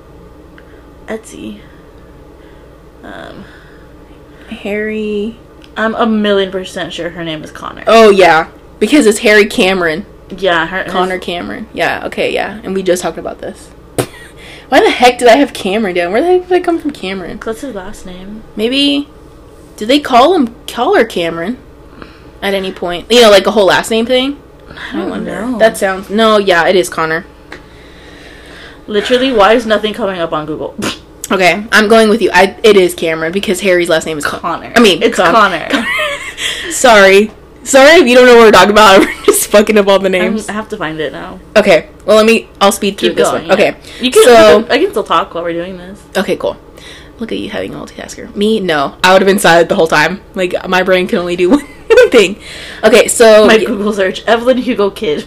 Etsy. Um, Harry. I'm a million percent sure her name is Connor. Oh, yeah. Because it's Harry Cameron. Yeah, her Connor his, Cameron. Yeah, okay, yeah. And we just talked about this. Why the heck did I have Cameron down? Where the heck did I come from Cameron? What's his last name? Maybe... Did they call him... Call her Cameron? At any point? You know, like a whole last name thing? I don't I wonder. know. That sounds... No, yeah, it is Connor. Literally, why is nothing coming up on Google? Okay, I'm going with you. I It is Cameron because Harry's last name is Con- Connor. I mean, it's Con- Connor. Sorry. Sorry if you don't know what we're talking about. We're just fucking up all the names. I'm, I have to find it now. Okay, well, let me... I'll speed through Keep this going. one. Yeah. Okay, You can, so... I can still talk while we're doing this. Okay, cool. Look at you having a multitasker. Me? No. I would have been silent the whole time. Like, my brain can only do one, one thing. Okay, so... My y- Google search. Evelyn Hugo Kid.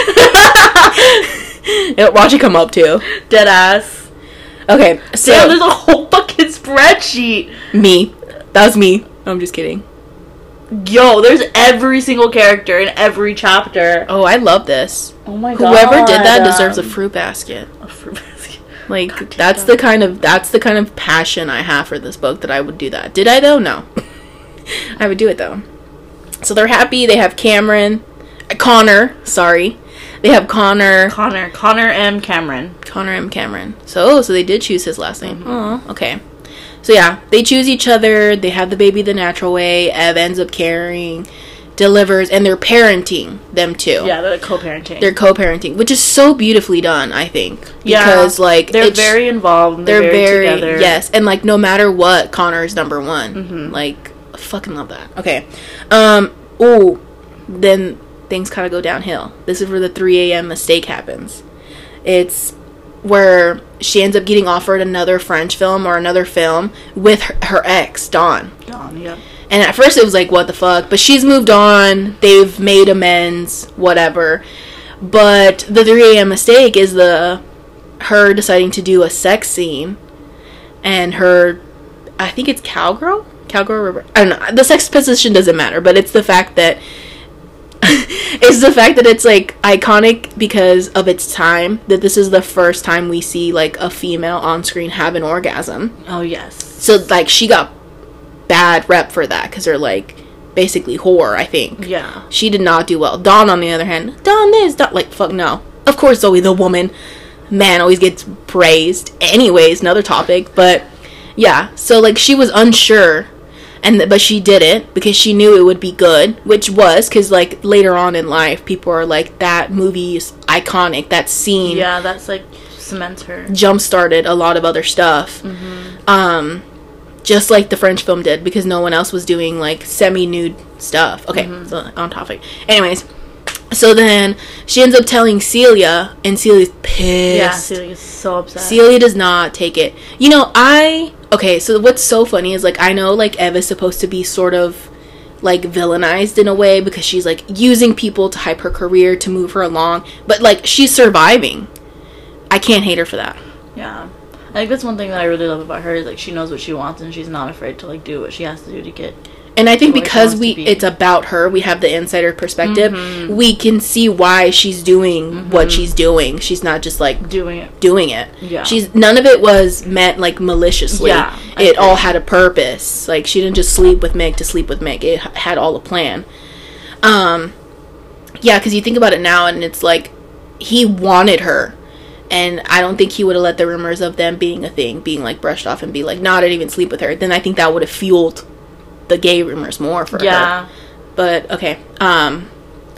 Watch it come up, too. Dead ass. Okay, so... Damn, there's a whole fucking spreadsheet. Me. That was me. I'm just kidding. Yo, there's every single character in every chapter. Oh, I love this. Oh my god. Whoever did that um, deserves a fruit basket. A fruit basket. Like, God, that's damn. the kind of... That's the kind of passion I have for this book that I would do that. Did I, though? No. I would do it, though. So they're happy. They have Cameron... uh, Connor. Sorry. They have Connor... Connor. Connor M. Cameron. Connor M. Cameron. So, so they did choose his last name. Mm-hmm. Oh, okay. So yeah, they choose each other. They have the baby the natural way. Ev ends up carrying, delivers, and they're parenting them too. Yeah, they're co-parenting. They're co-parenting, which is so beautifully done, I think. Because, yeah, like... they're it's- very involved. And they're, They're very, very... together. Yes, and, like, no matter what, Connor is number one. Mhm. Like, I fucking love that. Okay. Um, ooh. Then things kind of go downhill. This is where the three a.m. mistake happens. It's where she ends up getting offered another French film or another film with her, her ex, Dawn. Dawn, yeah. And at first it was like, what the fuck? But she's moved on. They've made amends. Whatever. But the three a.m. mistake is the her deciding to do a sex scene. And her... I think it's cowgirl? Cowgirl River. I don't know. The sex position doesn't matter. But it's the fact that... it's the fact that it's, like, iconic because of its time. That this is the first time we see, like, a female on screen have an orgasm. Oh, yes. So, like, she got bad rep for that because they're, like, basically whore, I think. Yeah. She did not do well. Dawn, on the other hand, Dawn this, Dawn, like, fuck no. Of course, Zoe, the woman, man, always gets praised. Anyways, another topic, but, yeah. So, like, she was unsure, and th- but she did it because she knew it would be good, which was, because, like, later on in life, people are like, that movie is iconic, that scene. Yeah, that's, like, cements her. Jump-started a lot of other stuff. Mm-hmm. Um... Just like the French film did, because no one else was doing, like, semi-nude stuff. Okay, Mm-hmm. so on topic. Anyways, so then she ends up telling Celia, and Celia's pissed. Yeah, Celia's so upset. Celia does not take it. You know, I... Okay, so what's so funny is, like, I know, like, Ev is supposed to be sort of, like, villainized in a way, because she's, like, using people to hype her career, to move her along. But, like, she's surviving. I can't hate her for that. Yeah. I think that's one thing that I really love about her is, like, she knows what she wants and she's not afraid to, like, do what she has to do to get. And I think where she because wants we to be. it's about her, we have the insider perspective. Mhm. We can see why she's doing Mhm. what she's doing. She's not just like Doing it. doing it. Yeah. She's none of it was meant like maliciously. Yeah, I it agree. all had a purpose. Like she didn't just sleep with Meg to sleep with Meg. It h- had all a plan. Um, yeah, because you think about it now, and it's like he wanted her. And I don't think he would have let the rumors of them being a thing, being, like, brushed off and be like, nah, I didn't even sleep with her. Then I think that would have fueled the gay rumors more for Yeah. her. But, okay. Um,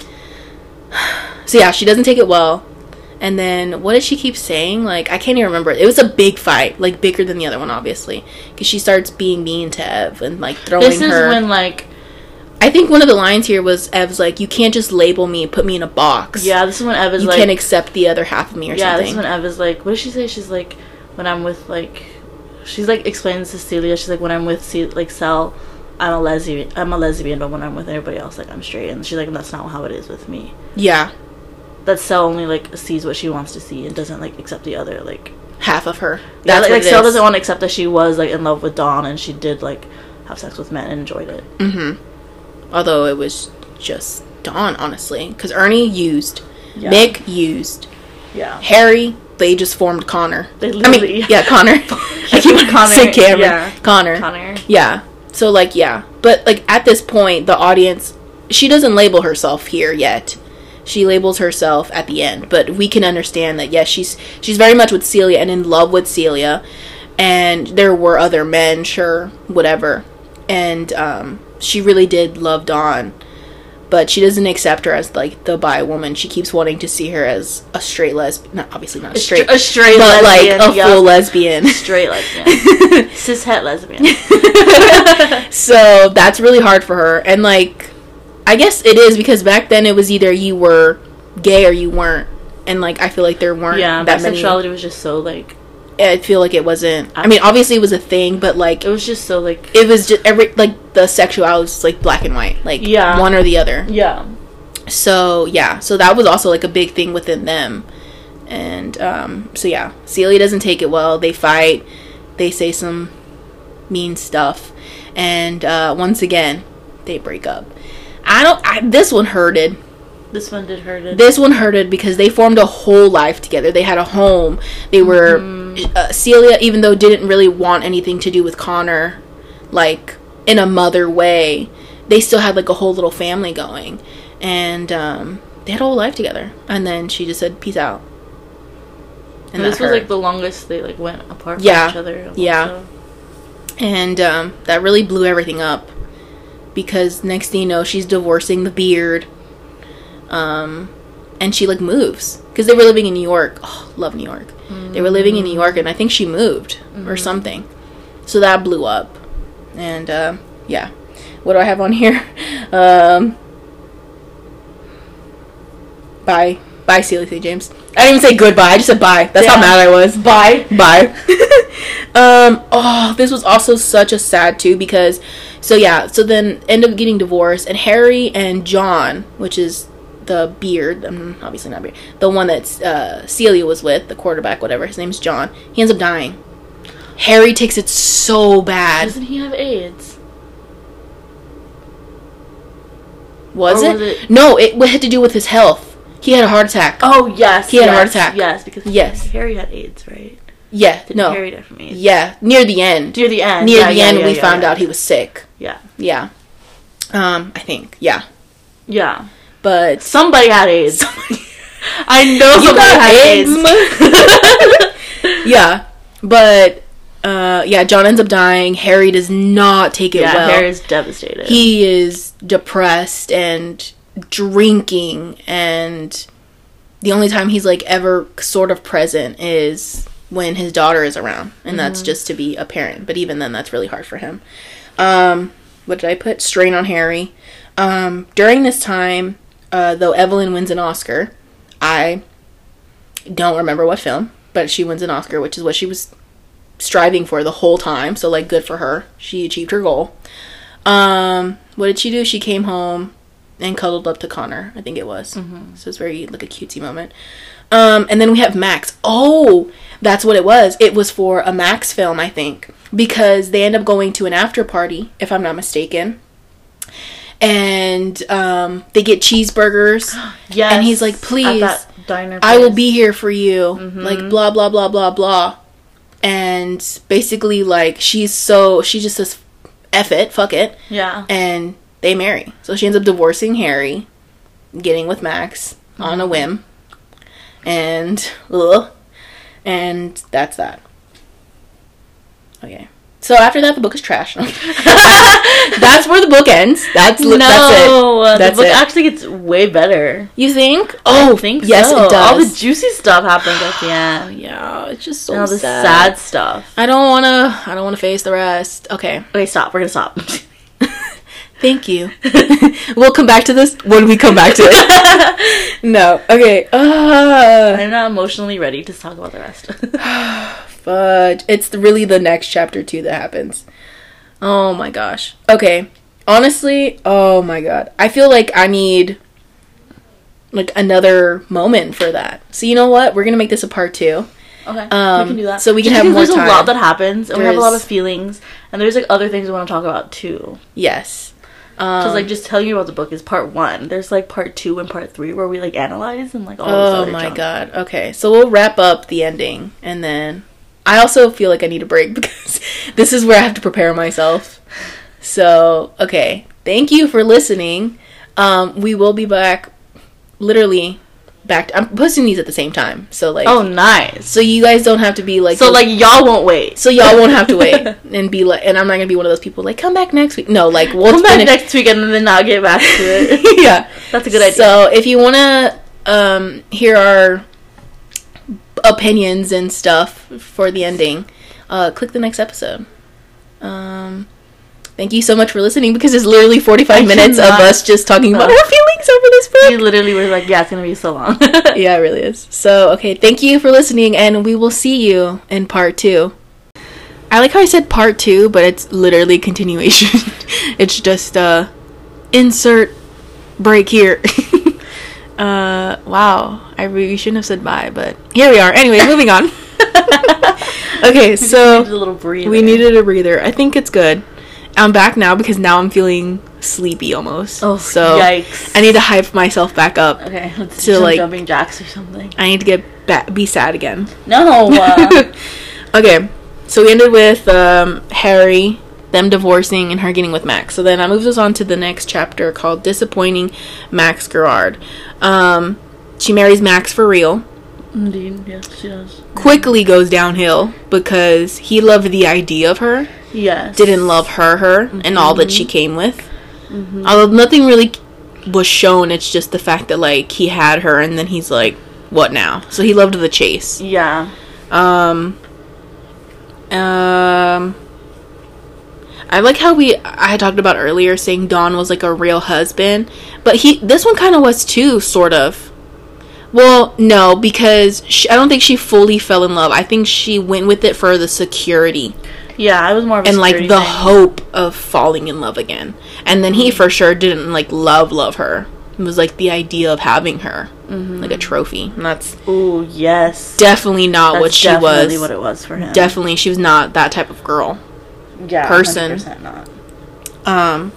so, yeah, she doesn't take it well. And then, what did she keep saying? Like, I can't even remember. It was a big fight. Like, bigger than the other one, obviously. Because she starts being mean to Ev and, like, throwing her... This is her... when, like... I think one of the lines here was Ev's like, you can't just label me and put me in a box. Yeah, this is when Ev is you like... You can't accept the other half of me or yeah, something. this is when Ev is like... What does she say? She's like, when I'm with, like... She's, like, explaining to Celia. She's like, when I'm with, Ce- like, Sel, I'm a lesbian. I'm a lesbian, but when I'm with everybody else, like, I'm straight. And she's like, that's not how it is with me. Yeah. That Sel only, like, sees what she wants to see and doesn't, like, accept the other, like... half of her. Yeah, That's like, what like it Ciel is. doesn't want to accept that she was like in love with Dawn, and she did like have sex with men and enjoyed it. Mm-hmm. Although it was just Dawn, honestly, because Ernie used, Yeah. Mick used, Yeah. Harry, they just formed Connor. They I literally, mean, yeah, Connor. I keep wanting to say Cameron. Yeah. Connor. Connor. Yeah. So, like, yeah. But, like, at this point, the audience, she doesn't label herself here yet. She labels herself at the end. But we can understand that, yes, she's she's very much with Celia and in love with Celia. And there were other men, sure, whatever. And um, she really did love Dawn. But she doesn't accept her as, like, the bi woman. She keeps wanting to see her as a straight lesbian. Not, obviously not a straight. A straight but, lesbian. like, a yeah. full lesbian. Straight lesbian. Cishet lesbian. So, that's really hard for her. And, like, I guess it is because back then it was either you were gay or you weren't. And, like, I feel like there weren't Yeah, that many. bisexuality was just so, like... I feel like it wasn't... I mean, obviously it was a thing, but, like... It was just so, like... It was just... every Like, the sexuality was, like, black and white. Like, Yeah. one or the other. Yeah. So, yeah. So, that was also, like, a big thing within them. And, um... So, yeah. Celia doesn't take it well. They fight. They say some mean stuff. And, uh, once again, they break up. I don't... I, this one hurted. This one did hurt it. This one hurted because they formed a whole life together. They had a home. They were... Mm-hmm. Uh, Celia, even though didn't really want anything to do with Connor, like, in a mother way, they still had, like, a whole little family going. And, um, they had a whole life together. And then she just said, peace out. And this was, like, the longest they, like, went apart from Yeah. each other. Yeah. Also. And, um, that really blew everything up. Because next thing you know, she's divorcing the beard. Um, and she, like, moves. Because they were living in New York. Oh, love New York. Mm-hmm. They were living in New York, and I think she moved. Mm-hmm. Or something. So that blew up. And, uh, yeah. What do I have on here? Um, bye. Bye, Celia Saint James. I didn't even say goodbye. I just said bye. That's yeah. how mad I was. Bye. Bye. um, oh, this was also such a sad, too, because... So, yeah. So then, end up getting divorced. And Harry and John, which is... the beard, um, obviously not beard, the one that uh, Celia was with, the quarterback, whatever, his name's John, he ends up dying. Harry takes it so bad. Doesn't he have AIDS? Was, it? was it? No, it had to do with his health. He had a heart attack. Oh, yes. He had yes, a heart attack. Yes, because yes. Harry had AIDS, right? Yeah, Didn't no. Harry die from AIDS? Yeah, near the end. Near the end. Near yeah, the yeah, end, yeah, we yeah, found yeah. out he was sick. Yeah. Yeah. Um, I think. Yeah. Yeah. But somebody had AIDS. Somebody, I know somebody had AIDS. Yeah, but uh, yeah, John ends up dying. Harry does not take it yeah, well. Harry is devastated. He is depressed and drinking, and the only time he's like ever sort of present is when his daughter is around, and mm-hmm. that's just to be a parent. But even then, that's really hard for him. Um, what did I put? Strain on Harry. Um, during this time. Uh, though Evelyn wins an Oscar, I don't remember what film, but she wins an Oscar, which is what she was striving for the whole time. So, like, good for her. She achieved her goal. Um, what did she do? She came home and cuddled up to Connor, I think it was. Mm-hmm. So it's very, like, a cutesy moment. Um, and then we have Max. Oh, that's what it was. It was for a Max film, I think, because they end up going to an after party, if I'm not mistaken. And um, they get cheeseburgers. Yes. And he's like, please, at that diner I will be here for you. Mm-hmm. Like, blah, blah, blah, blah, blah. And basically, like, she's so, she just says, F it, fuck it. Yeah. And they marry. So she ends up divorcing Harry, getting with Max mm-hmm. on a whim. And, ugh. And that's that. Okay. So after that, the book is trash. That's where the book ends. That's li- no, that's it. That's the book it. actually gets way better. You think? Oh, I think yes, so. it does. All the juicy stuff happens at the end. Yeah, it's just so and all the sad. sad stuff. I don't wanna. I don't wanna face the rest. Okay. Okay, stop. We're gonna stop. Thank you. We'll come back to this when we come back to it. No. Okay. Uh, I'm not emotionally ready to talk about the rest. Fudge. It's really the next chapter too that happens. Oh my gosh. Okay. Honestly, oh my god. I feel like I need like another moment for that. So you know what? We're gonna make this a part two. Okay, Um, we can do that. so we can Just have because more there's time. a lot that happens, and we There have a lot is. of feelings, and there's like other things we want to talk about too. Yes. Because Um, like just telling you about the book is part one. There's like part two and part three where we like analyze and like all this oh other my junk. god. Okay, so we'll wrap up the ending, and then I also feel like I need a break because this is where I have to prepare myself. So, okay. Thank you for listening. Um, we will be back, literally, back. To, I'm posting these at the same time. So, like. Oh, nice. So you guys don't have to be like. So, like, y'all won't wait. So y'all won't have to wait and be like, and I'm not gonna be one of those people like, come back next week. No, like we'll Come back finish- next week and then I'll get back to it. Yeah, That's a good idea. So if you wanna um, hear our opinions and stuff for the ending, uh, click the next episode. Um, thank you so much for listening because it's literally forty-five I minutes of cannot- us just talking about Uh, our feelings over this We book. literally were like, yeah, it's gonna be so long. Yeah, it really is. So, okay, thank you for listening, and we will see you in part two. I like how I said part two, but it's literally continuation. It's just, uh, insert break here. uh, wow. I really shouldn't have said bye, but here we are. Anyway, moving on. Okay, so Needed a little breather. we needed a breather. I think it's good. I'm back now because now I'm feeling sleepy almost. Oh, so yikes. I need to hype myself back up. Okay, let's To, do some like- jumping jacks or something. I need to get ba- be sad again. No. Uh, Okay, so we ended with um, Harry, them divorcing, and her getting with Max. So then I moved us on to the next chapter called Disappointing Max Gerard. Um, she marries Max for real. indeed, yes, she does. Quickly goes downhill because he loved the idea of her, Yes. didn't love her, her, and all that she Mm-hmm. came with. Although nothing really was shown, it's just the fact that, like, he had her, and then he's like, what now? So he loved the chase. Yeah. Um, um, I like how we I had talked about earlier saying Don was like a real husband, but he this one kind of was too, sort of. Well, no, because she, I don't think she fully fell in love. I think she went with it for the security Yeah, I was more of a and like security the thing. hope of falling in love again. And then he for sure didn't like love love her. It was like the idea of having her Mm-hmm. like a trophy. And that's Ooh, yes. definitely not That's what she definitely was. what it was for him. Definitely, she was not that type of girl. yeah, person. one hundred percent not. Um.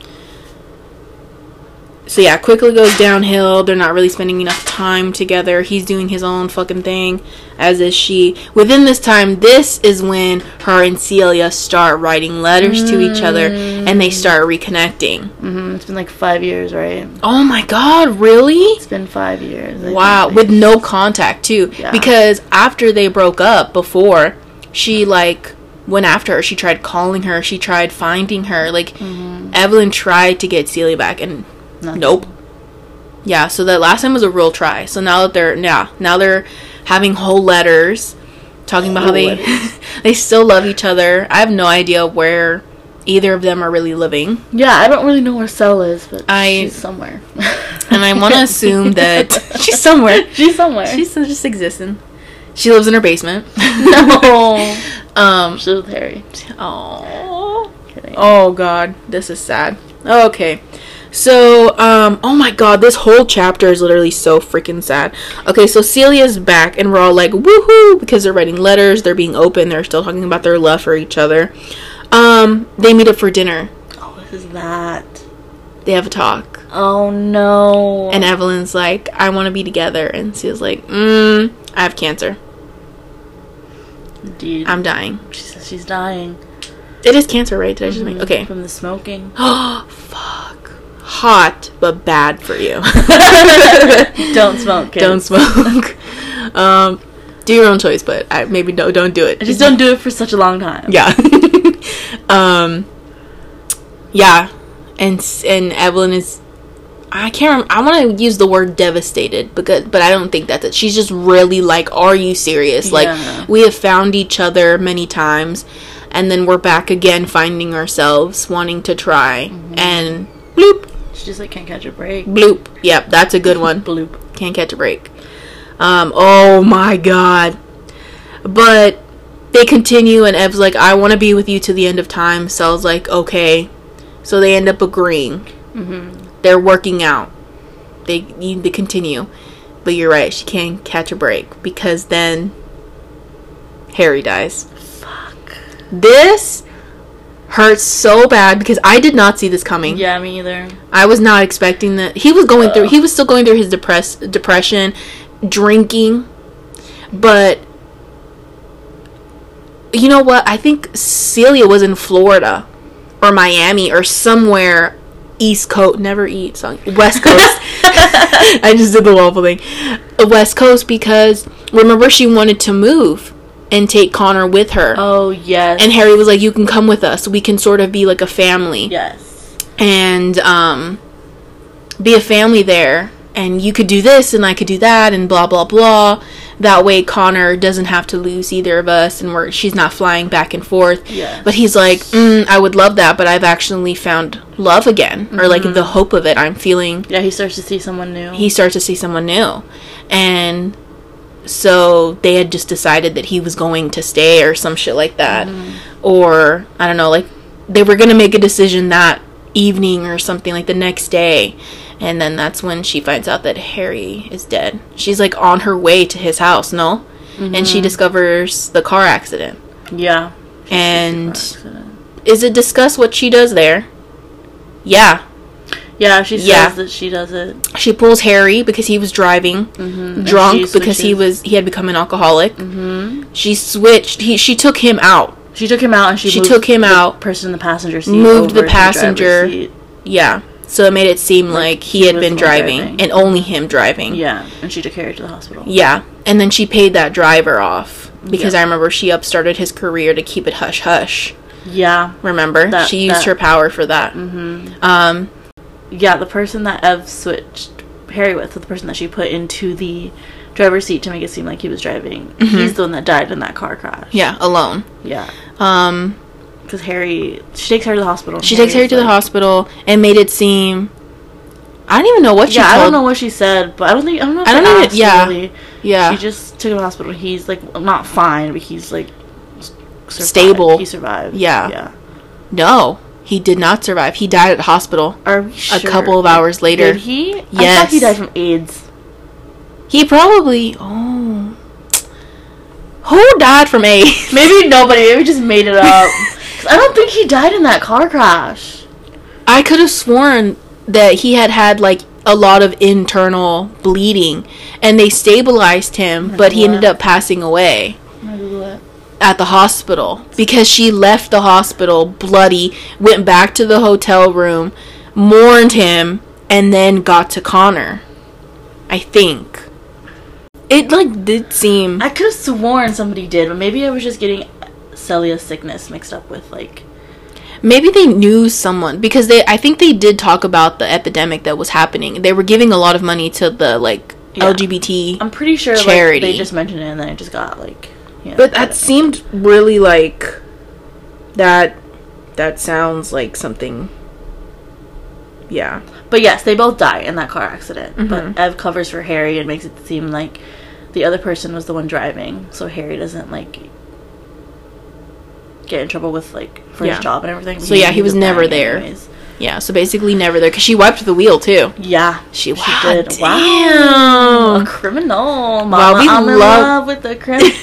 So yeah, quickly goes downhill. They're not really spending enough time together. He's doing his own fucking thing, as is she. Within this time, this is when her and Celia start writing letters to each other, and they start reconnecting. Mm-hmm. It's been like five years, right? Oh my god, really? It's been five years. I Wow, think. with no contact too. Yeah. Because after they broke up before, she like went after her. She tried calling her. She tried finding her. Like Evelyn tried to get Celia back, and Nothing. nope. Yeah, so that last time was a real try. So now that they're yeah, now they're having whole letters talking about how Whole they they still love each other. I have no idea where either of them are really living. Yeah, I don't really know where Cell is, but I- she's somewhere. And I want to assume that she's somewhere. She's somewhere. She's just existing. She lives in her basement. no. Um. She's with Harry. Oh. Kidding. Oh God, this is sad. Okay. So, um, oh my god, this whole chapter is literally so freaking sad. Okay, so Celia's back, and we're all like, woohoo, because they're writing letters, they're being open, they're still talking about their love for each other. Um, they meet up for dinner. Oh, what is that? They have a talk. Oh no. And Evelyn's like, I want to be together. And Celia's like, mm, I have cancer. Indeed. I'm dying. She says she's dying. It is cancer, right? Did I just make... Okay. From the smoking. Oh, fuck. Hot, but bad for you. Don't smoke, kids. Don't smoke. um, do your own choice, but I, maybe no, don't do it. Just don't do it for such a long time. Yeah. um. Yeah, and s- and Evelyn is. I can't. Rem- I want to use the word devastated because, but I don't think that's it. She's just really like, are you serious? Yeah. Like, we have found each other many times, and then we're back again, finding ourselves wanting to try, Mm-hmm. and bloop, She just like can't catch a break. bloop. Yep, that's a good one. Bloop. Can't catch a break. Um, oh my god. But they continue, and Ev's like, I want to be with you to the end of time. Cell's like, okay. So they end up agreeing. Mm-hmm. They're working out. They need to continue. But you're right, she can't catch a break. Because then Harry dies. Fuck. This hurts so bad because I did not see this coming. Yeah, me either. I was not expecting that. He was going uh. through, he was still going through his depress, depression, drinking, but you know what? I think Celia was in Florida or Miami or somewhere East Coast. Never eat. So West Coast. I just did the waffle thing. West Coast because remember she wanted to move and take Connor with her. Oh, yes. And Harry was like, you can come with us. We can sort of be like a family. Yes. And um, be a family there. And you could do this and I could do that and blah, blah, blah. That way Connor doesn't have to lose either of us and we're, she's not flying back and forth. Yeah. But he's like, mm, I would love that, but I've actually found love again. Mm-hmm. Or like the hope of it. I'm feeling... Yeah, he starts to see someone new. He starts to see someone new. And so they had just decided that he was going to stay or some shit like that. Mm-hmm. Or, I don't know, like they were going to make a decision that evening or something, like the next day. And then that's when she finds out that Harry is dead. She's like on her way to his house, no? Mm-hmm. And she discovers the car accident. Yeah. And is it discussed what she does there? Yeah. Yeah, she says yeah. that she does it. She pulls Harry because he was driving, mm-hmm. drunk because he was he had become an alcoholic. Mm-hmm. She switched. He she took him out. She took him out and she, she moved took him the out. Person in the passenger seat. Moved over the passenger. To the seat. Yeah. So it made it seem like, like he, he had been driving, driving and only him driving. Yeah, and she took Harry to the hospital. Yeah, and then she paid that driver off because yeah. I remember she upstarted his career to keep it hush hush. Yeah, remember that, she used that, her power for that. Mm-hmm. Um, yeah, the person that Ev switched Harry with, the person that she put into the driver's seat to make it seem like he was driving, mm-hmm. he's the one that died in that car crash. Yeah, alone. Yeah. Um. Because Harry, she takes her to the hospital. She Harry takes Harry to like, the hospital and made it seem. I don't even know what she. Yeah, told. I don't know what she said, but I don't think I don't know. If I don't know. Yeah, really. yeah. She just took him to the hospital. He's like not fine, but he's like survived. Stable. He survived. Yeah. Yeah. No, he did not survive. He died at the hospital. Are we sure? A couple of hours later. Did he? Yes. I thought he died from AIDS. He probably. Oh. Who died from AIDS? Maybe nobody. Maybe just made it up. I don't think he died in that car crash. I could have sworn that he had had, like, a lot of internal bleeding, and they stabilized him, but he ended up passing away at the hospital because she left the hospital bloody, went back to the hotel room, mourned him, and then got to Connor. I think. It, like, did seem... I could have sworn somebody did, but maybe I was just getting Celia's sickness mixed up with, like... Maybe they knew someone, because they I think they did talk about the epidemic that was happening. They were giving a lot of money to the, like, yeah. L G B T I'm pretty sure charity. Like, they just mentioned it and then it just got, like... You know, but that seemed really, like... That... That sounds like something... Yeah. But yes, they both die in that car accident. Mm-hmm. But Ev covers for Harry and makes it seem like the other person was the one driving. So Harry doesn't, like... get in trouble with, like, for yeah. his job and everything. So, he, yeah, he was never there. Anyways. Yeah, so basically never there. Because she wiped the wheel, too. Yeah. She, she wow, did. Damn. Wow. A criminal. Mama, wow, we I'm love... in love with the criminal.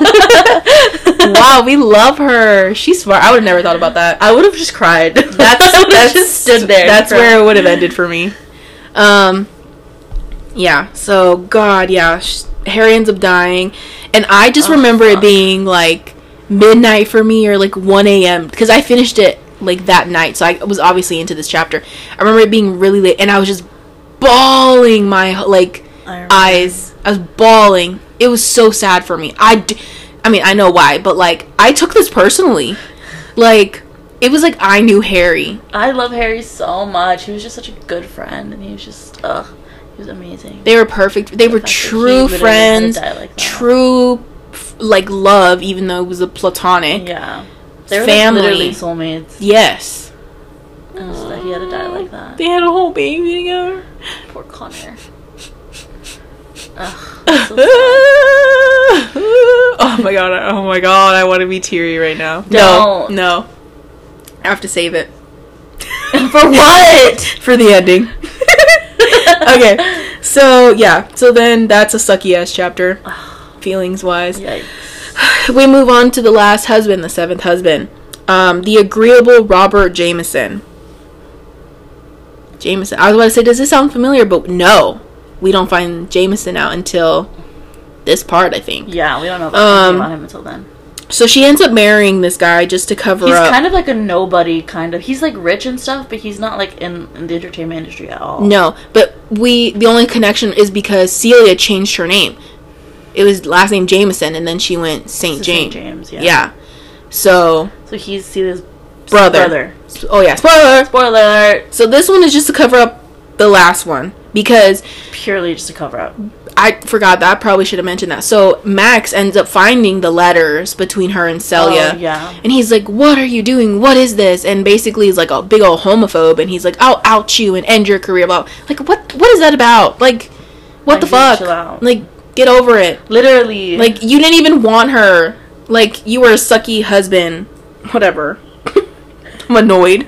Wow, we love her. She's smart. I would have never thought about that. I would have just cried. That's, that's just stood there. That's where it would have ended for me. Um, yeah, so, God, yeah. Sh- Harry ends up dying. And I just oh, remember fuck. it being, like... midnight for me or like one a.m. because I finished it like that night, so I was obviously into this chapter. I remember it being really late and I was just bawling my like I eyes. I was bawling. It was so sad for me. I, d- I mean I know why, but like I took this personally. Like it was like I knew Harry. I love Harry so much. He was just such a good friend and he was just ugh he was amazing. They were perfect. They the were true friends. Like true like love, even though it was a platonic yeah they were family. Like, literally soulmates. Yes. And just that he had to die like that. They had a whole baby together. Poor Connor. Ugh, so oh my god, oh my god, I want to be teary right now. Don't. No, no. I have to save it. For what? For the ending. Okay, so yeah, so then that's a sucky ass chapter. Feelings wise. Yikes. we move on to the last husband, the seventh husband. Um, the agreeable Robert Jameson. Jameson. I was about to say, does this sound familiar? But no. We don't find Jameson out until this part, I think. Yeah, we don't know about, um, about him until then. So she ends up marrying this guy just to cover he's up. He's kind of like a nobody, kind of. He's like rich and stuff, but he's not like in, in the entertainment industry at all. No, but we, the only connection is because Celia changed her name. It was last name Jameson, and then she went Saint James. Saint James, yeah. Yeah. So. So he's Celia's brother. brother. Oh yeah, spoiler. Spoiler alert. So this one is just to cover up the last one because purely just to cover up. I forgot that. I probably should have mentioned that. So Max ends up finding the letters between her and Celia. Oh, yeah. And he's like, "What are you doing? What is this?" And basically he's like a big old homophobe, and he's like, "I'll out you and end your career." Blah. Like, what? What is that about? Like, what like, the fuck? Chill out. Like, get over it. Literally. Like, you didn't even want her. Like, you were a sucky husband. Whatever. I'm annoyed.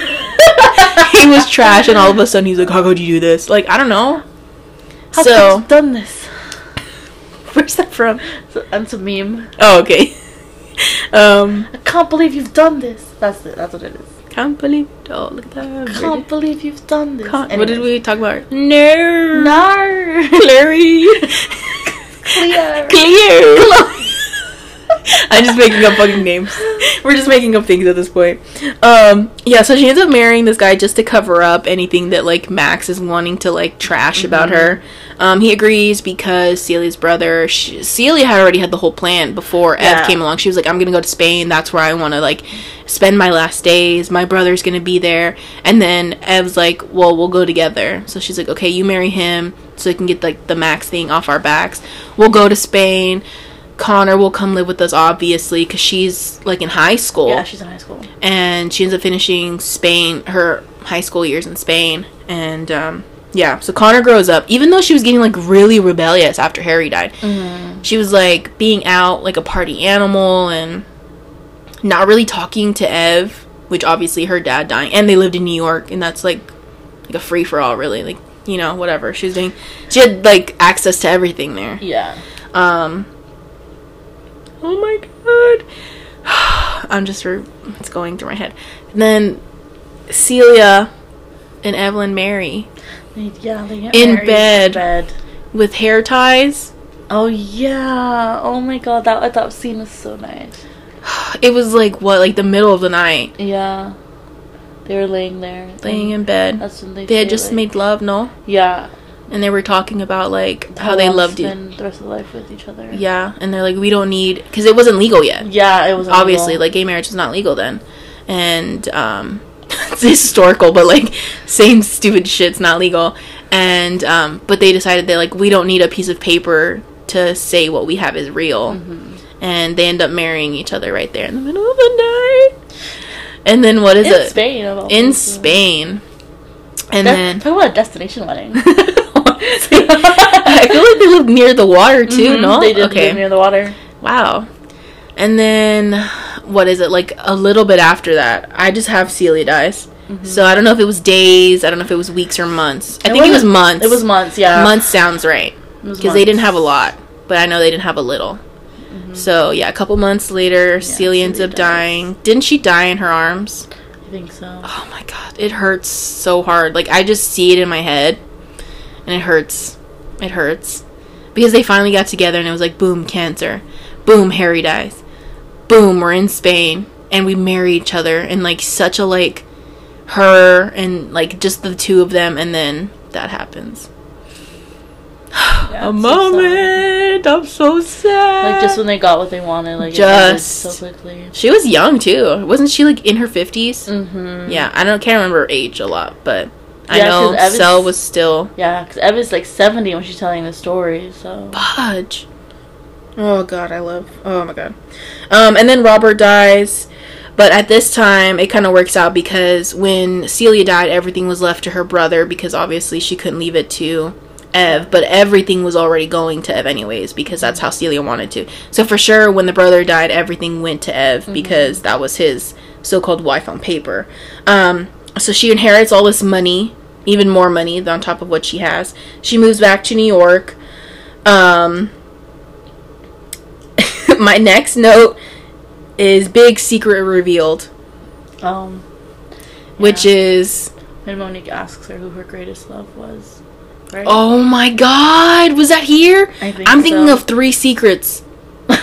He was trash, and all of a sudden he's like, "How could you do this?" Like, I don't know. How so could you done this? Where's that from? So, that's a meme. Oh, okay. um, I can't believe you've done this. That's it. That's what it is. Can't believe. Oh, look at that. Can't believe you've done this. Can't, what did we talk about? No. No. Larry. Clear. Clear. I'm just making up fucking names. We're just making up things at this point. Um, yeah, so she ends up marrying this guy just to cover up anything that, like, Max is wanting to, like, trash mm-hmm. about her. Um, he agrees because Celia's brother, she, Celia had already had the whole plan before yeah. Ev came along. She was like, I'm gonna go to Spain. That's where I want to, like, spend my last days. My brother's gonna be there. And then Ev's like, well, we'll go together. So she's like, okay, you marry him so we can get, like, the Max thing off our backs. We'll go to Spain. Connor will come live with us, obviously, because she's, like, in high school. Yeah, she's in high school. And she ends up finishing Spain, her high school years in Spain. And, um, yeah, so Connor grows up. Even though she was getting, like, really rebellious after Harry died. Mm-hmm. She was, like, being out, like, a party animal and not really talking to Ev, which obviously her dad dying. And they lived in New York, and that's, like, like a free-for-all, really. Like, you know, whatever. She was doing... She had, like, access to everything there. Yeah. Um... Oh my god. I'm just, re- it's going through my head. And then Celia and Evelyn marry. Yeah, they get in married bed, in bed with hair ties. Oh yeah. Oh my god, that that scene was so nice. It was like, what, like the middle of the night. Yeah. They were laying there. Laying in bed. That's when they They had just like, made love, no? Yeah. And they were talking about, like, how, how they loved you. spend the rest of their life with each other. Yeah, and they're like, we don't need... Because it wasn't legal yet. Yeah, it was obviously, like, gay marriage was not legal then. And, um... it's historical, but, like, same stupid shit's not legal. And, um... But they decided that, like, we don't need a piece of paper to say what we have is real. Mm-hmm. And they end up marrying each other right there in the middle of the night. And then, what is in it? Spain, of all in places. Spain. And that, then... Talk about a destination wedding. I feel like they lived near the water too, mm-hmm, no? They did okay. live near the water. Wow. And then, what is it, like a little bit after that, I just have Celia dies. Mm-hmm. So I don't know if it was days, I don't know if it was weeks or months. I it think it was months. It was months, yeah. Months sounds right. Because they didn't have a lot, but I know they didn't have a little. Mm-hmm. So yeah, a couple months later, yeah, Celia ends up dies. dying. Didn't she die in her arms? I think so. Oh my god, it hurts so hard. Like, I just see it in my head, and it hurts. It hurts. Because they finally got together and it was like, boom, cancer. Boom, Harry dies. Boom, we're in Spain. And we marry each other. And, like, such a, like, her and, like, just the two of them. And then that happens. Yeah, a moment. So I'm so sad. Like, just when they got what they wanted. Like, just it so quickly. She was young, too. Wasn't she, like, in her fifties? Mm-hmm. Yeah, I don't can't remember her age a lot, but... I yeah, know Cel was still... Yeah, because Eva's like seventy when she's telling the story, so... Fudge. Oh, God, I love... Oh, my God. Um, and then Robert dies, but at this time, it kind of works out because when Celia died, everything was left to her brother because obviously she couldn't leave it to Ev, but everything was already going to Ev anyways because that's how Celia wanted to. So for sure, when the brother died, everything went to Ev mm-hmm. because that was his so-called wife on paper. Um... So she inherits all this money, even more money on top of what she has. She moves back to New York. Um, my next note is big secret revealed. Um, which yeah. is when Monique asks her who her greatest love was. Right? Oh my god, was that here? I think I'm thinking so. of Three Secrets. What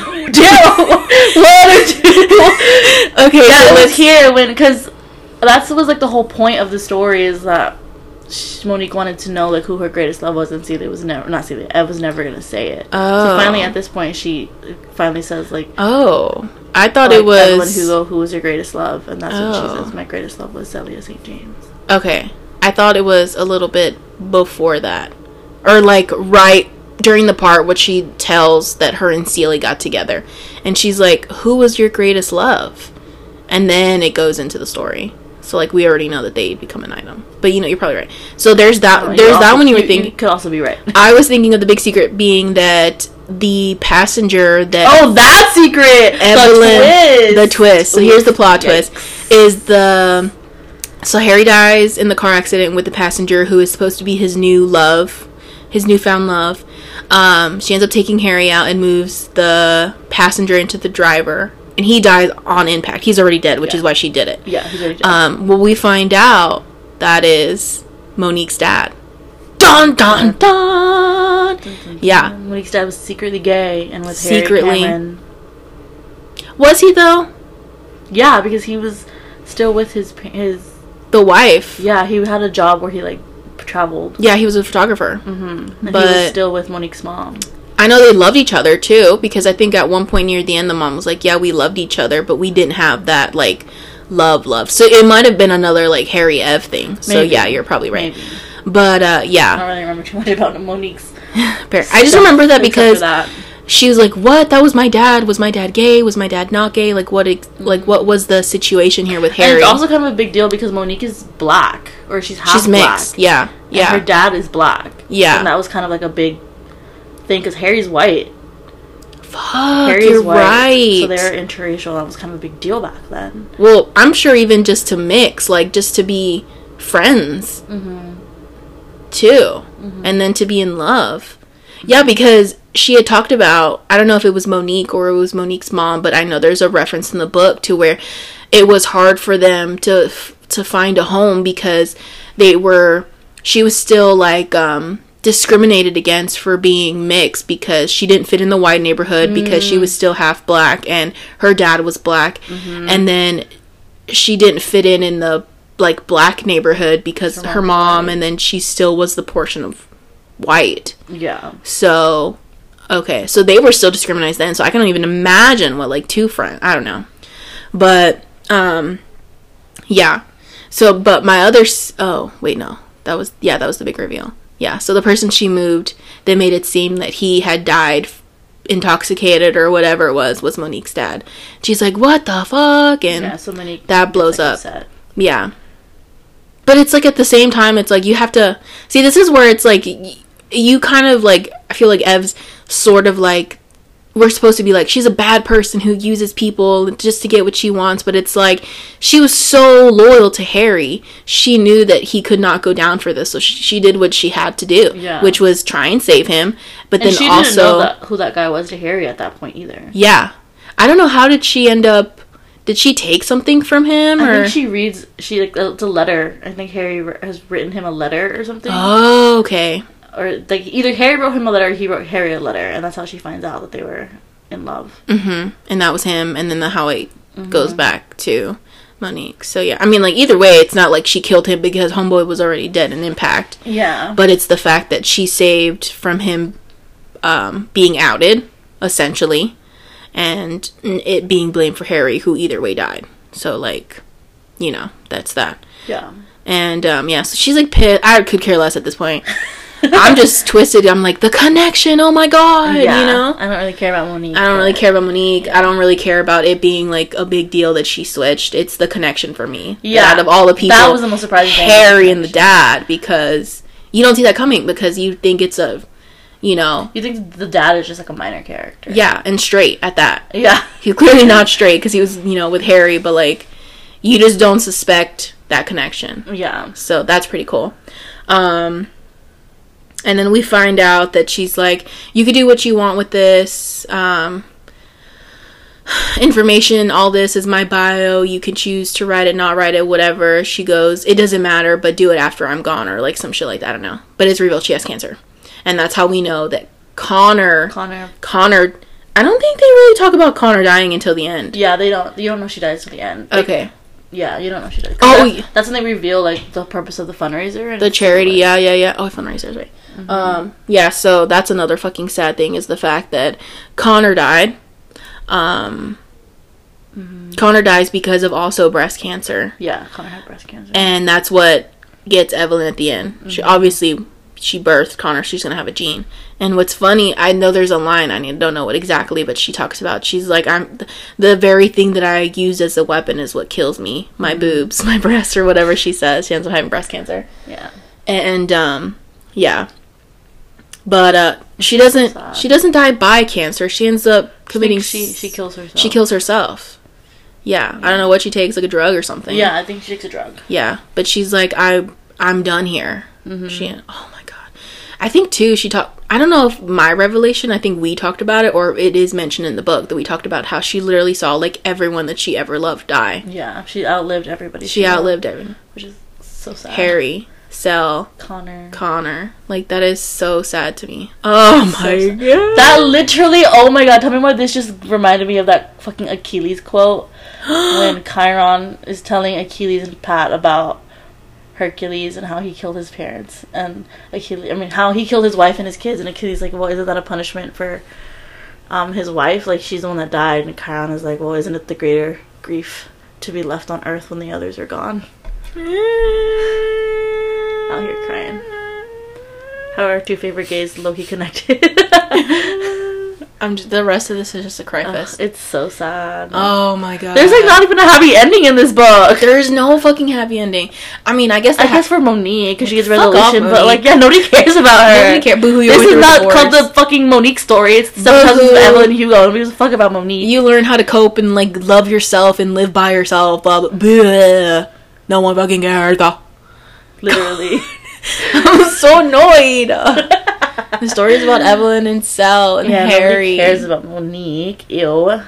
are you? Okay, Yeah, so it was let's- here when because that was like the whole point of the story is that sh- Monique wanted to know like who her greatest love was, and Celia was never not Celia. Ev was never gonna say it. Oh. So finally, at this point, she finally says like, Oh, I thought like, it was Evelyn Hugo, who was your greatest love, and that's when Oh. she says my greatest love was Celia Saint James. Okay, I thought it was a little bit before that, or like right during the part where she tells that her and Celia got together, and she's like, "Who was your greatest love?" And then it goes into the story. So like we already know that they become an item, but you know you're probably right. So there's that. Oh, there's you're that also- one you were you, thinking. You could also be right. I was thinking of the big secret being that the passenger that Oh, that secret! Evelyn, the twist! the twist. So Ooh, here's the plot yikes. twist: is the so Harry dies in the car accident with the passenger who is supposed to be his new love, his newfound love. Um, she ends up taking Harry out and moves the passenger into the driver, and he dies on impact. He's already dead, which Yeah. is why she did it. Yeah, he's already dead. Um, well, we find out that is Monique's dad. Dun dun dun. Yeah. Monique's dad was secretly gay and with Secretly. Harry Cameron. Was he though? Yeah, because he was still with his pa- his. The wife. Yeah, he had a job where he like traveled. Yeah, he was a photographer. Mm-hmm. And he But- was still with Monique's mom. I know they loved each other too, because I think at one point near the end, the mom was like, "Yeah, we loved each other, but we didn't have that like love, love." So it might have been another like Harry Ev thing. So Maybe. yeah, you're probably right. Maybe. But uh, I don't yeah, really remember too much about Monique's. fair. I just remember that except for because that. she was like, "What? That was my dad. Was my dad gay? Was my dad not gay? Like what? Ex- like what was the situation here with And Harry?" it's also kind of a big deal because Monique is black, or she's half She's mixed. black. Yeah, And yeah, her dad is black. Yeah. And that was kind of like a big thing because Harry's white. Fuck, Harry's you're white. right. So they were interracial. That was kind of a big deal back then. Well, I'm sure even just to mix, like just to be friends, Mm-hmm. too, and then to be in love. Yeah, because she had talked about, I don't know if it was Monique or it was Monique's mom, but I know there's a reference in the book to where it was hard for them to to find a home because they were, she was still like um discriminated against for being mixed because she didn't fit in the white neighborhood because she was still half black and her dad was black, and then she didn't fit in in the like black neighborhood because Her her mom's mom, white. and then she still was the portion of white. Yeah. So okay, so they were still discriminated then, so I can't even imagine what like two friends, I don't know, but um yeah. So but my other s- oh wait, no, that was yeah that was the big reveal. Yeah, so the person she moved, they made it seem that he had died f- intoxicated or whatever it was was Monique's dad. She's like, what the fuck? And Yeah, so Monique that gets, blows like, up. upset. yeah. But it's like at the same time, it's like you have to see. This is where it's like y- you kind of like. I feel like Ev's sort of like we're supposed to be like she's a bad person who uses people just to get what she wants. But it's like she was so loyal to Harry. She knew that he could not go down for this, so she, she did what she had to do, Yeah. which was try and save him. But And then she also, didn't know that, who that guy was to Harry at that point either. yeah, I don't know how did she end up. Did she take something from him? I Or? think she reads, she like, it's a letter. I think Harry r- has written him a letter or something. Oh, okay. Or, like, either Harry wrote him a letter or he wrote Harry a letter. And that's how she finds out that they were in love. Mm-hmm. And that was him. And then the how it Mm-hmm. goes back to Monique. So, yeah. I mean, like, either way, it's not like she killed him because Homeboy was already dead in Impact. Yeah. But it's the fact that she saved from him um, being outed, essentially. And it being blamed for Harry, who either way died. So, like, you know, that's that. Yeah. And, um, yeah, so she's, like, pissed. I could care less at this point. I'm just twisted. I'm like, the connection, oh my god, Yeah. you know? I don't really care about Monique. I don't really but- care about Monique. I don't really care about it being, like, a big deal that she switched. It's the connection for me. Yeah. That out of all the people, That was the most surprising thing. Harry and the dad, because you don't see that coming because you think it's a, you know, You think the dad is just like a minor character. yeah, and straight at that. Yeah. He's clearly not straight because he was, you know, with Harry, but, like, you just don't suspect that connection. Yeah. So that's pretty cool. Um, and then we find out that she's like, you could do what you want with this. Um, information, all this is my bio. You can choose to write it, not write it, whatever. She goes, it doesn't matter, but do it after I'm gone, or like some shit like that. I don't know. But it's revealed she has cancer. And that's how we know that Connor... Connor. Connor... I don't think they really talk about Connor dying until the end. Yeah, they don't. You don't know she dies till the end. Like, okay. Yeah, you don't know she dies. Oh, that's, that's when they reveal, like, the purpose of the fundraiser. And the charity, yeah, yeah, yeah. Oh, fundraiser, right. Mm-hmm. Um, yeah, so that's another fucking sad thing, is the fact that Connor died. Um, mm-hmm. Connor dies because of also breast cancer. Yeah, Connor had breast cancer. And that's what gets Evelyn at the end. Mm-hmm. She obviously... she birthed Connor, she's gonna have a gene. And what's funny, I know there's a line, I don't know what exactly, but she talks about, she's like, I'm th- the very thing that I use as a weapon is what kills me. My mm-hmm. boobs, my breasts, or whatever she says. She ends up having breast cancer. Yeah. And, um, yeah. But, uh, she doesn't, so she doesn't die by cancer. She ends up committing... She, she kills herself. She kills herself. Yeah. yeah. I don't know what she takes, like a drug or something. Yeah, I think she takes a drug. Yeah. But she's like, I, I'm done here. Mm-hmm. She, oh my God. I think, too, she talked... I don't know if my revelation, I think we talked about it, or it is mentioned in the book that we talked about how she literally saw, like, everyone that she ever loved die. Yeah, she outlived everybody. She, she outlived loved, everyone. Which is so sad. Harry, Sel, Connor. Connor. Like, that is so sad to me. Oh, my so God. That literally... Oh, my God. Tell me why this just reminded me of that fucking Achilles quote when Chiron is telling Achilles and Pat about... Hercules and how he killed his parents, and Achilles, I mean, how he killed his wife and his kids, and Achilles like, well, isn't that a punishment for um his wife? Like, she's the one that died, and Chiron is like, well, isn't it the greater grief to be left on Earth when the others are gone? Out here crying. How are our two favorite gays low-key connected? I'm just, the rest of this is just a cry fest. Uh, it's so sad. Oh my God. There's like not even a happy ending in this book. There's no fucking happy ending. I mean, I guess I ha- guess for Monique, because she gets Fuck resolution, off, but like, yeah, nobody cares about her. Nobody cares. Boo-hoo, this is not called the fucking Monique story. It's the Seven Cousins of Evelyn Hugo. Nobody gives a fuck about Monique. You learn how to cope and like love yourself and live by yourself. Blah blah. blah. No one fucking cares. Literally. I'm so annoyed. The story is about Evelyn and Sel and yeah, Harry. Nobody cares about Monique. Ew.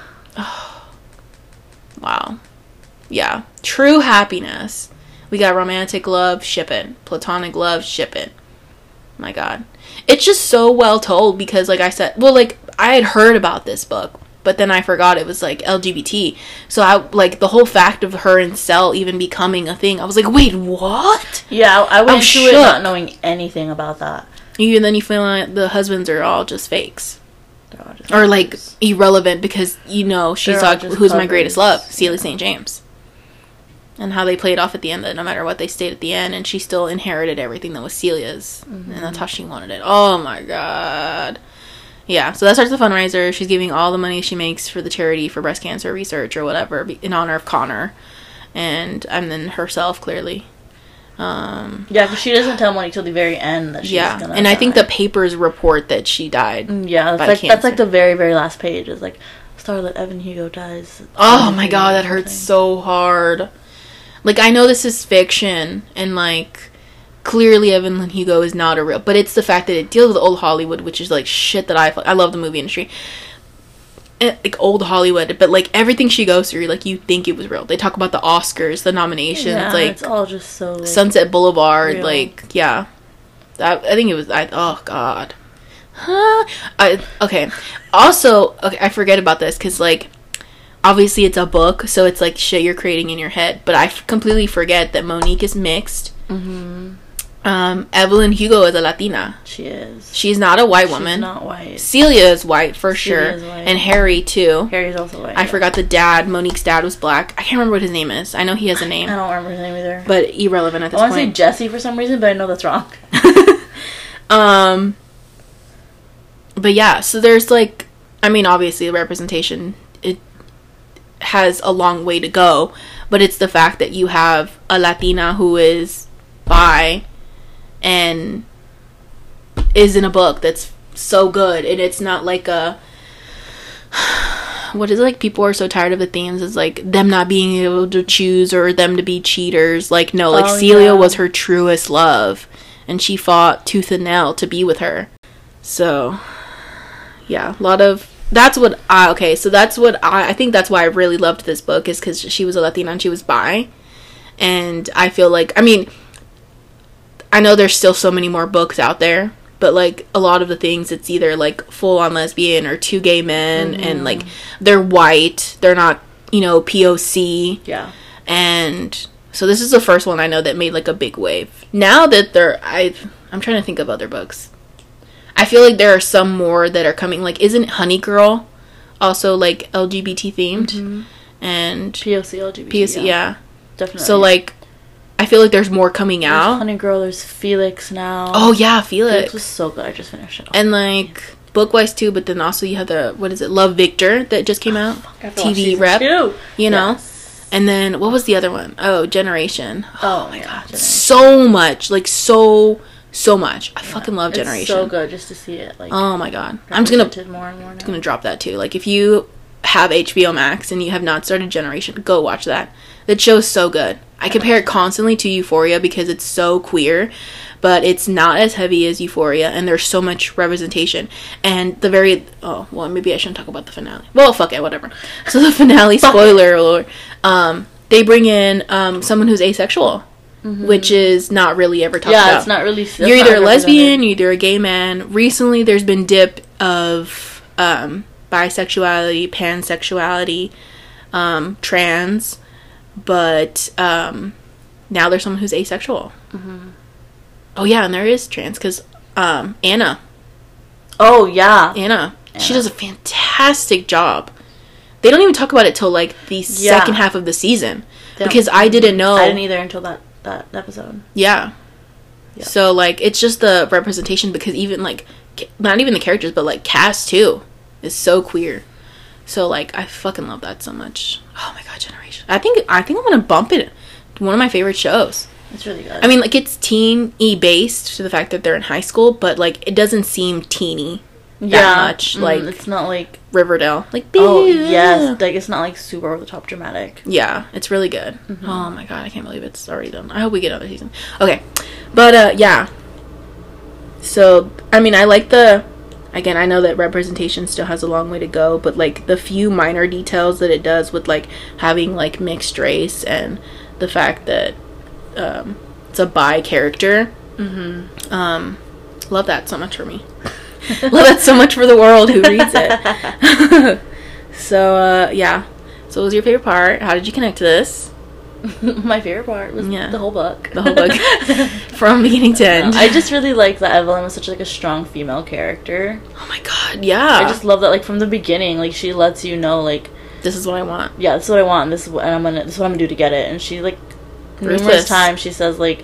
Wow. Yeah. True happiness. We got romantic love, ship it. Platonic love, ship it. My God. It's just so well told because, like I said, well, like, I had heard about this book, but then I forgot it was, like, L G B T. So, I, like, the whole fact of her and Sel even becoming a thing, I was like, wait, what? Yeah, I, I went I into shook. it not knowing anything about that. And then you feel like the husbands are all just fakes. All just or, like, irrelevant because, you know, she's like, who's covers. My greatest love? Celia Saint James. And how they played off at the end that no matter what they stayed at the end, and she still inherited everything that was Celia's. Mm-hmm. And that's how she wanted it. Oh, my God. Yeah, so that starts the fundraiser. She's giving all the money she makes for the charity for breast cancer research or whatever in honor of Connor. And, and then herself, clearly. Um, yeah, because she doesn't tell Monique till the very end that she's yeah, gonna and die. I think the papers report that she died. Yeah, that's like, that's like the very, very last page. It's like, Starlet Evan Hugo dies. Oh Evan my Hugo God, that hurts so hard. Like, I know this is fiction, and like, clearly Evelyn Hugo is not a real, but it's the fact that it deals with old Hollywood, which is like shit that I, I love the movie industry. And, like, old Hollywood, but like everything she goes through, like, you think it was real. They talk about the Oscars, the nominations, yeah, like it's all just so like, Sunset Boulevard, real. like yeah. That, I think it was. I oh God. Huh? I, okay. Also, okay, I forget about this because like, obviously it's a book, so it's like shit you're creating in your head. But I f- completely forget that Monique is mixed. Mm-hmm. Um, Evelyn Hugo is a Latina. She is. She's not a white She's woman. Not white. Celia is white for Celia sure, is white. And Harry too. Harry's also white. I yeah. forgot the dad. Monique's dad was black. I can't remember what his name is. I know he has a name. I don't remember his name either. But irrelevant at this I want point. to say Jesse for some reason, but I know that's wrong. um. But yeah, so there's like, I mean, obviously the representation, it has a long way to go, but it's the fact that you have a Latina who is bi and is in a book that's so good, and it's not like a, what is it, like, people are so tired of the themes, it's like them not being able to choose or them to be cheaters. Like, no, like, oh, Celia yeah. was her truest love, and she fought tooth and nail to be with her. So yeah, a lot of that's what I okay. So that's what I I think that's why I really loved this book is because she was a Latina and she was bi, and I feel like I mean, I know there's still so many more books out there, but like a lot of the things it's either like full on lesbian or two gay men, mm-hmm. and like they're white, they're not you know P O C, yeah, and so this is the first one I know that made like a big wave. Now that they're I I'm trying to think of other books. I feel like there are some more that are coming. Like, isn't Honey Girl also like L G B T themed? Mm-hmm. And P O C L G B T. P O C, yeah. yeah, definitely. So like, I feel like there's more coming out. There's Honey Girl. There's Felix now. Oh yeah, Felix. Felix was so good. I just finished it. And like Bookwise too, but then also you have the what is it, Love Victor that just came out. T V rep. Two. You know. Yes. And then what was the other one? Oh, Generation. Oh, oh my god, Generation. So much, like so. So much. I yeah, fucking love Generation. It's so good just to see it. Like, oh my god. I'm just gonna more and more now. gonna drop that too. Like if you have H B O Max and you have not started Generation, go watch that. That show is so good. I compare it constantly to Euphoria because it's so queer, but it's not as heavy as Euphoria, and there's so much representation. And the very oh well, maybe I shouldn't talk about the finale. Well, fuck it, whatever. So the finale, spoiler alert. Um, they bring in um someone who's asexual. Mm-hmm. Which is not really ever talked yeah, about. Yeah, it's not really. You're either a lesbian, you're either a gay man. Recently, there's been dip of um, bisexuality, pansexuality, um, trans, but um, now there's someone who's asexual. Mm-hmm. Oh yeah, and there is trans because um, Anna. Oh yeah, Anna. Anna. She does a fantastic job. They don't even talk about it till like the yeah. second half of the season they because I didn't know. I didn't either until that. that episode. Yeah. yeah. So, like, it's just the representation because even, like, ca- not even the characters, but, like, cast, too, is so queer. So, like, I fucking love that so much. Oh, my God, Generation. I think I think I'm gonna bump it to one of my favorite shows. It's really good. I mean, like, it's teen-y based to the fact that they're in high school, but, like, it doesn't seem teeny that yeah. much. Mm, like, it's not like Riverdale. Like, oh, yes. Like, it's not, like, super over-the-top dramatic. Yeah, it's really good. Mm-hmm. Oh, my God, I can't believe it's already done. I hope we get another season. Okay. But, uh, yeah. So, I mean, I like the... Again, I know that representation still has a long way to go, but, like, the few minor details that it does with, like, having, like, mixed race and the fact that um, it's a bi character. Mm-hmm. Um, love that so much for me. Love that so much for the world who reads it. So, uh, yeah. So, what was your favorite part? How did you connect to this? My favorite part was yeah. the whole book. The whole book. From beginning to end. I just really like that Evelyn was such, like, a strong female character. Oh, my God, yeah. I just love that, like, from the beginning, like, she lets you know, like... This is what I want. Yeah, this is what I want, and this is what, and I'm gonna, this is what I'm gonna do to get it. And she, like, Ruthless. numerous times, she says, like...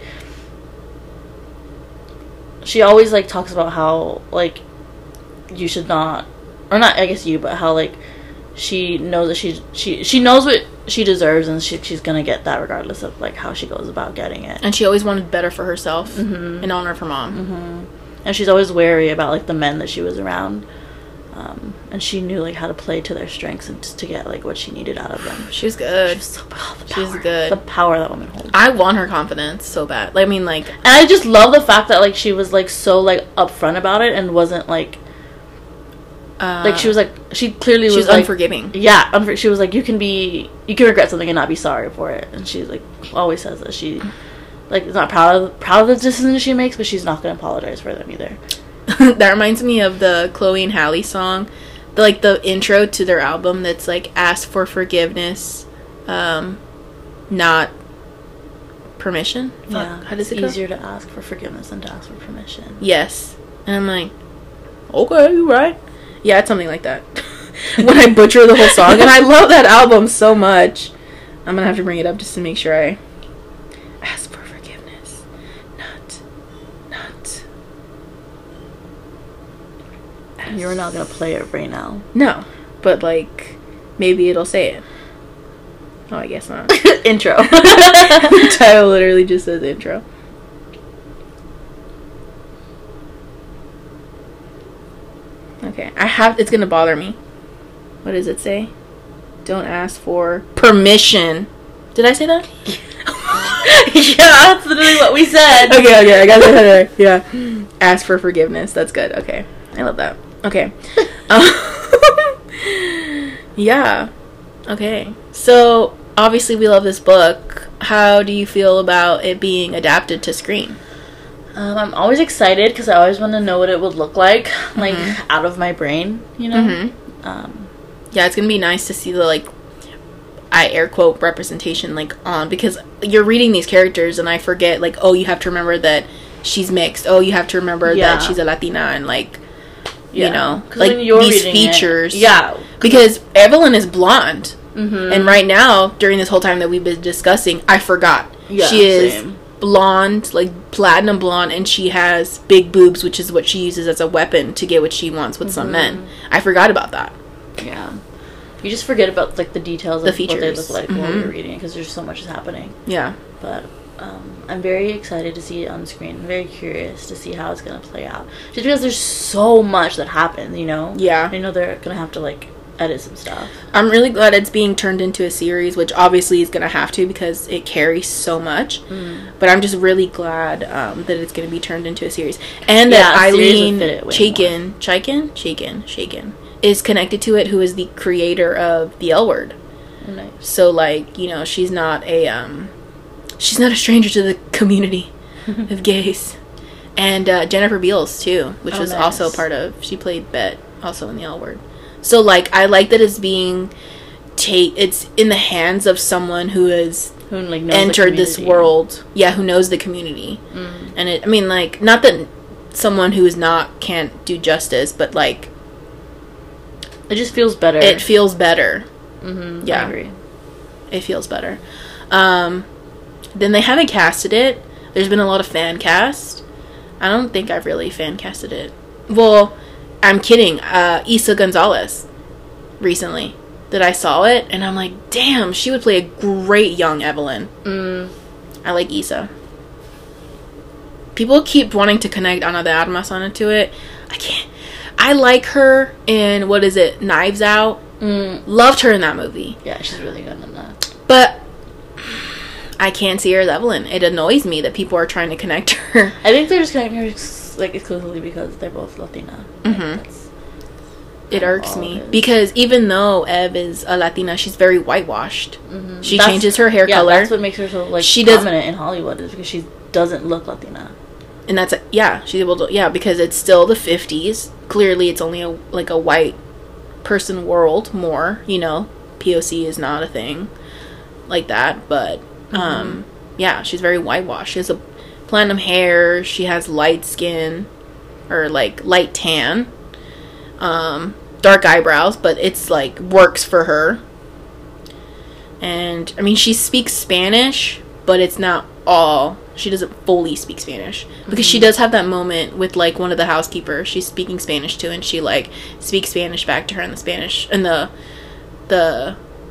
She always, like, talks about how, like... you should not, or not I guess you, but how like she knows that she she she knows what she deserves and she, she's gonna get that regardless of like how she goes about getting it. And she always wanted better for herself mm-hmm. in honor of her mom. Mm-hmm. And she's always wary about like the men that she was around, um, and she knew like how to play to their strengths and just to get like what she needed out of them. She's good. She's so oh, the She's good. The power that woman holds. I want her confidence so bad. Like, I mean, like, and I just love the fact that like she was like so like upfront about it and wasn't like. Uh, like she was like she clearly was, was like, unforgiving. Yeah, unfor- she was like you can be you can regret something and not be sorry for it, and she like always says that she like is not proud of proud of the decisions she makes, but she's not going to apologize for them either. That reminds me of the Chloe and Halle song, the, like the intro to their album that's like ask for forgiveness, um, not permission. Yeah, how does it it's go? Easier to ask for forgiveness than to ask for permission. Yes, and I'm like, okay, you're right. Yeah, it's something like that. When I butcher the whole song, and I love that album so much. I'm gonna have to bring it up just to make sure I ask for forgiveness, not, not. Ask. You're not gonna play it right now. No, but like maybe it'll say it. Oh, I guess not. Intro. The title literally just says intro. Okay, I have. It's gonna bother me. What does it say? Don't ask for permission. Did I say that? Yeah, that's literally what we said. Okay, okay, I got it. Yeah, ask for forgiveness. That's good. Okay, I love that. Okay. Um, Yeah. Okay. So, obviously we love this book. How do you feel about it being adapted to screen? Um, I'm always excited because I always want to know what it would look like, like, Mm-hmm. out of my brain, you know? Mm-hmm. Um, Yeah, it's gonna be nice to see the, like, I air quote representation, like, on, because you're reading these characters and I forget, like, oh, you have to remember that she's mixed. Oh, you have to remember Yeah. that she's a Latina, and, like, yeah. you know, 'Cause like, when you're these reading features. It, yeah. Because Evelyn is blonde. Mm-hmm. And right now, during this whole time that we've been discussing, I forgot. Yeah, she is same. blonde, like platinum blonde, and she has big boobs, which is what she uses as a weapon to get what she wants with some men. I forgot about that. Yeah. You just forget about, like, the details The of what they features. look like Mhm. while you're reading it because there's so much is happening. Yeah. But um, I'm very excited to see it on screen. I'm very curious to see how it's going to play out. Just because there's so much that happens, you know? Yeah. I know they're going to have to, like, edit some stuff. I'm really glad it's being turned into a series, which obviously is going to have to because it carries so much. Mm. But I'm just really glad um, that it's going to be turned into a series. And that Yeah, a series would Eileen fit it way Chaikin, Chaikin? Chaikin? Chaikin is connected to it, who is the creator of The L Word. Oh, nice. So, like, you know, she's not a, um, she's not a stranger to the community of gays. And uh, Jennifer Beals, too, which Oh, was nice. also part of, she played Bet, also in The L Word. So, like, I like that it's being, take, it's in the hands of someone who has Who, like, knows the entered this community. world. Yeah, who knows the community. Mm. And it, I mean, like, not that someone who is not can't do justice, but, like, It just feels better. it feels better. Mm-hmm. Yeah. I agree. It feels better. Um, then they haven't casted it. There's been a lot of fan cast. I don't think I've really fan casted it. Well, I'm kidding. Uh, Isa Gonzalez recently that I saw it, and I'm like, damn, she would play a great young Evelyn. Mm. I like Isa. People keep wanting to connect Ana de Armas onto it. I can't. I like her in, what is it, Knives Out. Mm. Loved her in that movie. Yeah, she's really good in that. But I can't see her as Evelyn. It annoys me that people are trying to connect her. I think they're just connecting her ex- like exclusively because they're both Latina. Like, Mhm. that's It irks all me. it is. Because even though Ev is a Latina, she's very whitewashed. Mhm. She That's- changes her hair yeah, color. that's what makes her so like She does- prominent in Hollywood is because she doesn't look Latina. And that's, a, yeah, she's able to, yeah, because it's still the fifties. Clearly it's only a, like a white person world more, you know. P O C is not a thing like that. But, um, yeah, she's very whitewashed. She has a platinum hair. She has light skin. Or, like, light tan. Um, dark eyebrows, but it's like works for her. And I mean, she speaks Spanish, but it's not all. She doesn't fully speak Spanish because she does have that moment with like one of the housekeepers she's speaking Spanish to, and she like speaks Spanish back to her in the Spanish and the the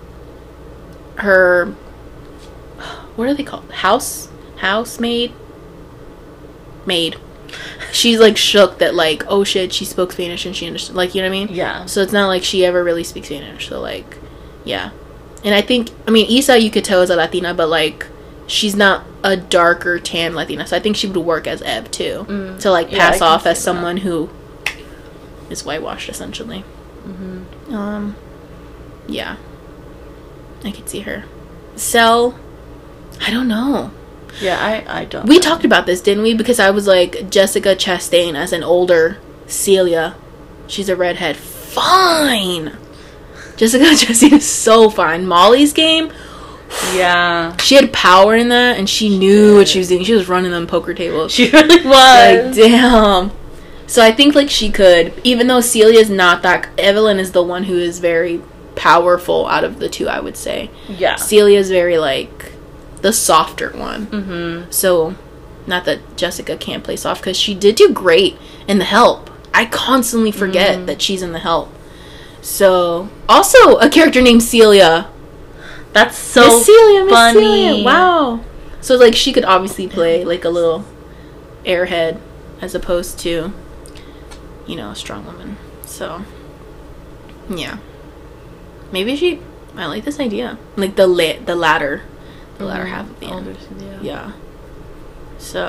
her what are they called, house housemaid maid. She's like shook that like, oh shit, she spoke Spanish and she understood, like, you know what I mean? Yeah. So it's not like she ever really speaks Spanish. So like, yeah. And I think, I mean, Isa you could tell is a Latina, but like she's not a darker tan Latina. So I think she would work as Eb too, Mm. to like Yeah, pass I can off see as that. someone who is whitewashed essentially. Mm-hmm. Um, yeah, I could see her. Cell, I don't know. Yeah, I I don't. We know. talked about this, didn't we? Because I was like, Jessica Chastain as an older Celia. She's a redhead. Fine. Jessica Chastain is so fine. Molly's Game, Yeah. she had power in that, and she knew what she was doing. She was running them poker tables. She really Like, was. damn. So I think, like, she could, even though Celia's not that, Evelyn is the one who is very powerful out of the two, I would say. Yeah. Celia's very, like, the softer one. Mm-hmm. So, not that Jessica can't play soft, because she did do great in The Help. I constantly forget Mm. that she's in The Help. So, also a character named Celia. That's so Miss Celia, Miss funny. Celia. Wow. So, like, she could obviously play, like, a little airhead as opposed to, you know, a strong woman. So, yeah. Maybe she... I like this idea. Like, the la- the latter. The latter half of the end. Older Celia. Yeah. So,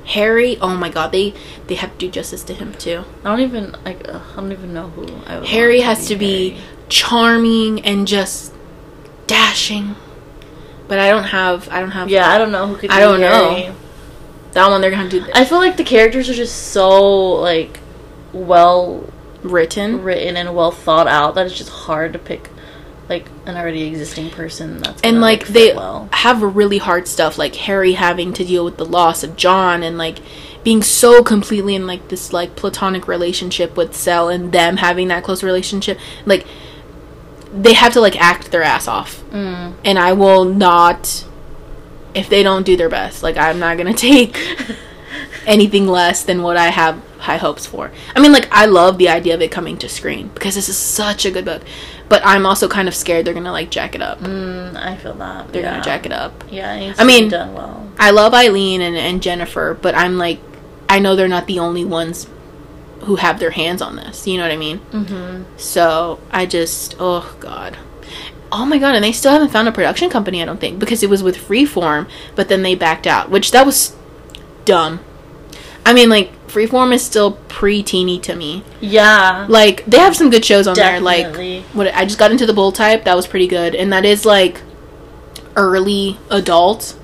Harry, oh my god, they they have to do justice to him too. I don't even like. Ugh, I don't even know who. I would Harry want has to be be Harry. charming and just dashing. But I don't have. I don't have. Yeah, I don't know who could. I be don't Harry. know. That one they're gonna do. I feel like the characters are just so like well Written. written and well thought out that it's just hard to pick like an already existing person that's gonna, And like fit they well. have really hard stuff, like Harry having to deal with the loss of John and like being so completely in like this like platonic relationship with Sel and them having that close relationship. Like they have to like act their ass off. Mm. And I will not, if they don't do their best, like I'm not gonna take anything less than what I have high hopes for. I mean, like I love the idea of it coming to screen because this is such a good book, but I'm also kind of scared they're gonna like jack it up. Mm, I feel that They're yeah. gonna jack it up. Yeah, it needs I to mean, be done well. I love Eileen and, and Jennifer, but I'm like, I know they're not the only ones who have their hands on this. You know what I mean? Mm-hmm. So I just, oh god, oh my god, and they still haven't found a production company. I don't think because it was with Freeform, but then they backed out, which that was dumb. I mean, like Freeform is still pre-teeny to me. Yeah, Like they have some good shows on definitely. there. Like what I just got into the Bull Type, that was pretty good, and that is like early adult.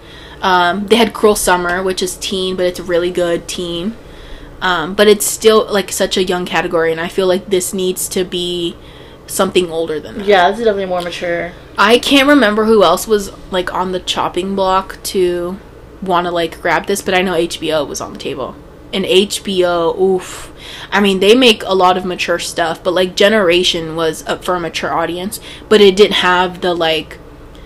Um, they had Cruel Summer, which is teen, but it's really good teen. Um, but it's still like such a young category, and I feel like this needs to be something older than that. Yeah, it's definitely more mature. I can't remember who else was like on the chopping block to want to like grab this, but I know H B O was on the table. And H B O, oof. I mean, they make a lot of mature stuff, but like Generation was up for a mature audience, but it didn't have the like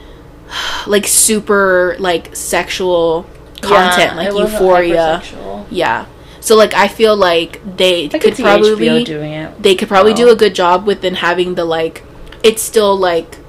like super like sexual content Yeah, like it wasn't Euphoria. hypersexual. Yeah. So like I feel like they I could, could see probably H B O doing it. they could probably well. do a good job within having the like it's still like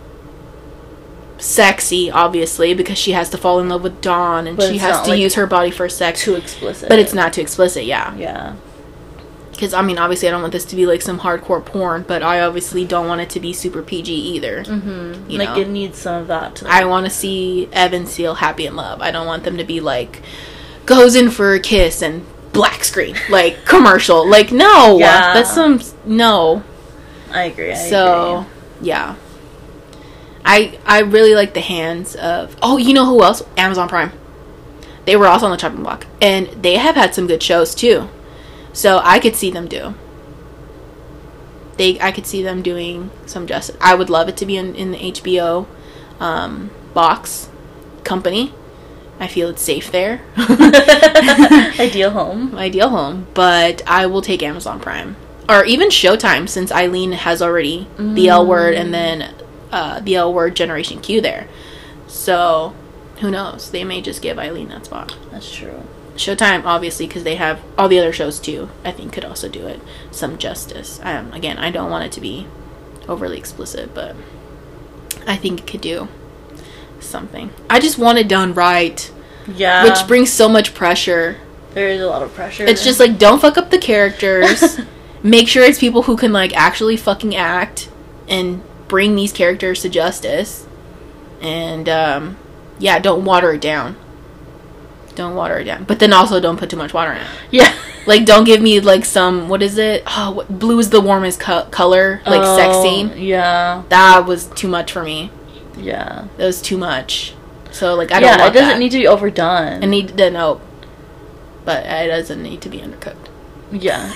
sexy obviously because she has to fall in love with Dawn and But she it's has not, to like, use her body for sex, Too explicit. but it's not too explicit. Yeah, Yeah. because I mean obviously I don't want this to be like some hardcore porn, but I obviously don't want it to be super P G either. Mm-hmm. You Like know? it needs some of that. To I want to see Evan Seal happy in love. I don't want them to be like goes in for a kiss and black screen like commercial. Like no, Yeah. that's some no. I agree. I So agree. yeah, I I really like the hands of. Oh, you know who else? Amazon Prime. They were also on the chopping block, and they have had some good shows too. So I could see them do. They I could see them doing some justice. I would love it to be in, in the H B O um, box company. I feel it's safe there. Ideal home. Ideal home, but I will take Amazon Prime or even Showtime since Eileen has already mm. the L Word and then uh, the L Word Generation Q there. So who knows? They may just give Eileen that spot. That's true. Showtime, obviously, because they have all the other shows too. I think could also do it some justice. Um, again, I don't want it to be overly explicit, but I think it could do something. I just want it done right. Yeah. Which brings so much pressure. There is a lot of pressure. It's just like, don't fuck up the characters. Make sure it's people who can like actually fucking act and bring these characters to justice. And um, yeah, don't water it down. Don't water it down. But then also don't put too much water in it. Yeah. Like, don't give me like some, what is it? Oh, what, blue is the warmest co- color. Like oh, sex scene. Yeah. That was too much for me. Yeah. That was too much. So like I don't yeah, want it doesn't that. need to be overdone. It need to no, but it doesn't need to be undercooked. Yeah.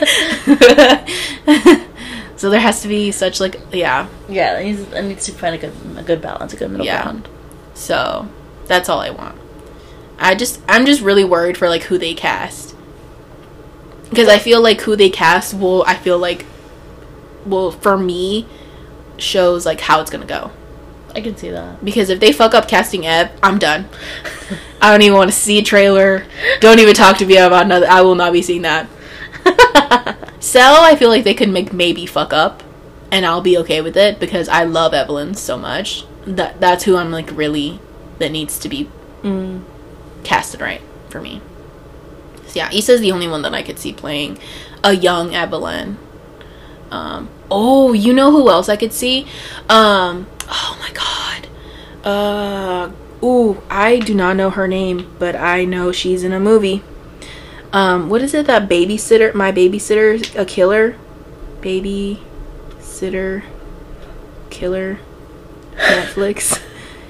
So there has to be such like yeah yeah. It needs, it needs to find a good a good balance, a good middle yeah. ground. So that's all I want. I just I'm just really worried for like who they cast because I feel like who they cast will I feel like will for me shows like how it's gonna go. I can see that. Because if they fuck up casting Ev, I'm done. I don't even want to see a trailer. Don't even talk to me about another. I will not be seeing that. Sel, I feel like they could make maybe fuck up, and I'll be okay with it because I love Evelyn so much. That that's who I'm like really that needs to be Mm. casted right for me. So yeah, Issa's the only one that I could see playing a young Evelyn. Um, oh, you know who else I could see? Um, oh my god. Uh, ooh, I do not know her name, but I know she's in a movie. Um, what is it? That babysitter, my babysitter, a killer, babysitter, killer, Netflix.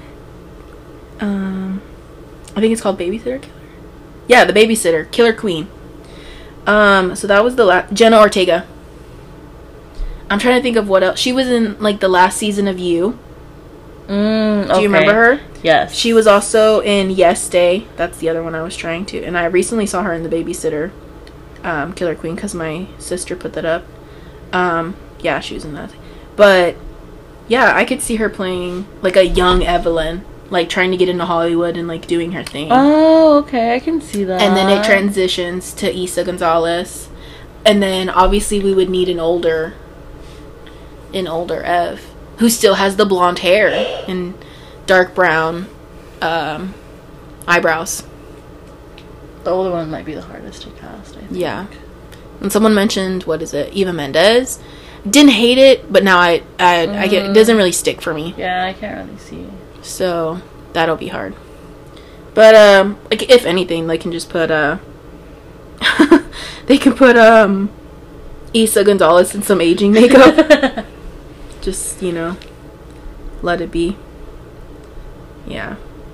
um, I think it's called Babysitter Killer. Yeah, the babysitter, Killer Queen. Um, so that was the last. Jenna Ortega. I'm trying to think of what else. She was in like the last season of You. Mm, okay. Do you remember her? Yes. She was also in Yes Day. That's the other one I was trying to. And I recently saw her in The Babysitter, um, Killer Queen, because my sister put that up. Um, yeah, she was in that. But yeah, I could see her playing like a young Evelyn, like trying to get into Hollywood and like doing her thing. Oh, okay, I can see that. And then it transitions to Isa Gonzalez, and then obviously we would need an older, an older Ev, who still has the blonde hair and dark brown um, eyebrows. The older one might be the hardest to cast, I think. Yeah. And someone mentioned, what is it, Eva Mendes. Didn't hate it, but now I, I, mm. I get, it doesn't really stick for me. Yeah, I can't really see. So that'll be hard. But um, like if anything, they can just put uh, they can put um, Isa Gonzalez in some aging makeup. Just, you know, let it be. Yeah.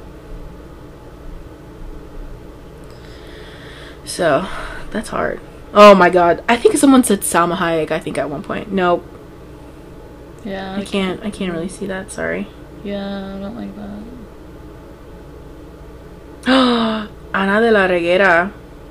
So that's hard. Oh my god. I think someone said Salma Hayek, I think, at one point. Nope. Yeah. I can't I can't really see that, sorry. Yeah, I don't like that. Ana de la Reguera.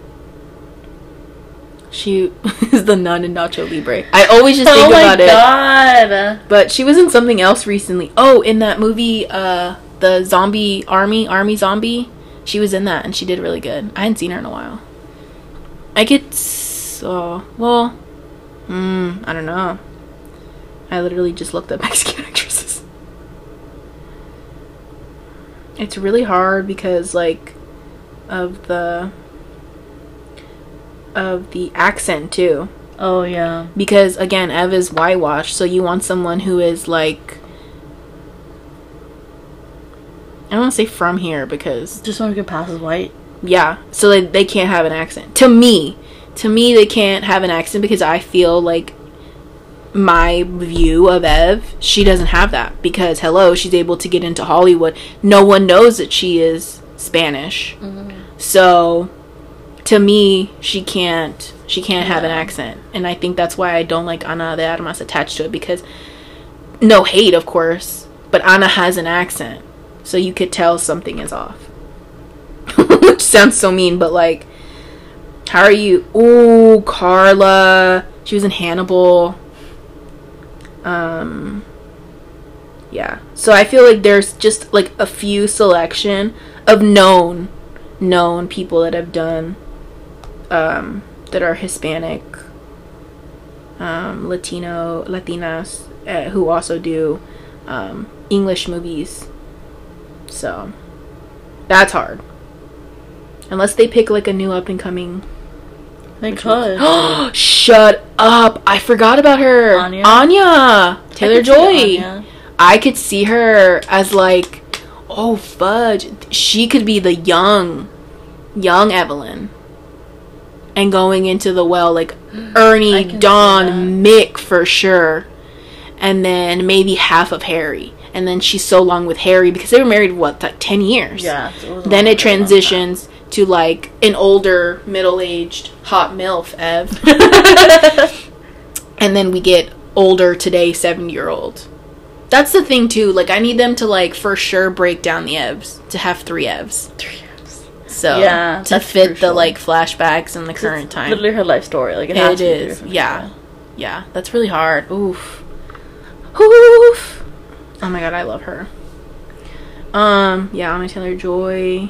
She is the nun in Nacho Libre. I always just think oh about it. Oh my god. But she was in something else recently. Oh, in that movie, uh, the zombie army, army zombie. She was in that and she did really good. I hadn't seen her in a while. I get so, well, hmm, I don't know. I literally just looked up Mexican actresses. It's really hard because, like, of the of the accent too. Oh yeah. Because again, Ev is whitewashed, so you want someone who is like, I don't want to say from here because just someone who can pass as white. Yeah, so they they can't have an accent. To me, to me, they can't have an accent because I feel like my view of Ev, she doesn't have that because hello, she's able to get into Hollywood. No one knows that she is Spanish. Mm-hmm. So to me, she can't she can't yeah. have an accent. And I think that's why I don't like Ana de Armas attached to it because no hate, of course, but Ana has an accent. So you could tell something is off. Which sounds so mean, but like, how are you? Ooh, Carla. She was in Hannibal. Um, yeah. So I feel like there's just like a few selection of known, known people that have done, um, that are Hispanic, um, Latino, Latinas, uh, who also do, um, English movies. So that's hard. Unless they pick like a new up and coming. They could. Shut up! I forgot about her. Anya. Anya. Taylor Joy. Anya. I could see her as like, oh fudge, she could be the young, young Evelyn. And going into the well like Ernie, Dawn, Mick for sure, and then maybe half of Harry. And then she's so long with Harry because they were married what, like ten years. Yeah. It then it transitions to like an older, middle-aged, hot MILF Ev. And then we get older today, seven-year-old. That's the thing too. Like I need them to like for sure break down the Evs to have three Evs. Three Evs. So yeah, to fit crucial. The like flashbacks in the current time. Literally her life story. Like it, it is. Yeah. Yeah. That's really hard. Oof. Oof. Oh my god, I love her. Um, yeah, Anya Taylor-Joy.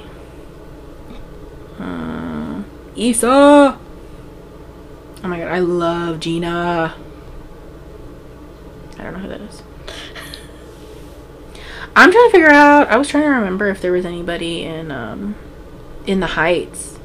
Uh, Issa. Oh my god, I love Gina. I don't know who that is. I'm trying to figure out. I was trying to remember if there was anybody in um in the Heights.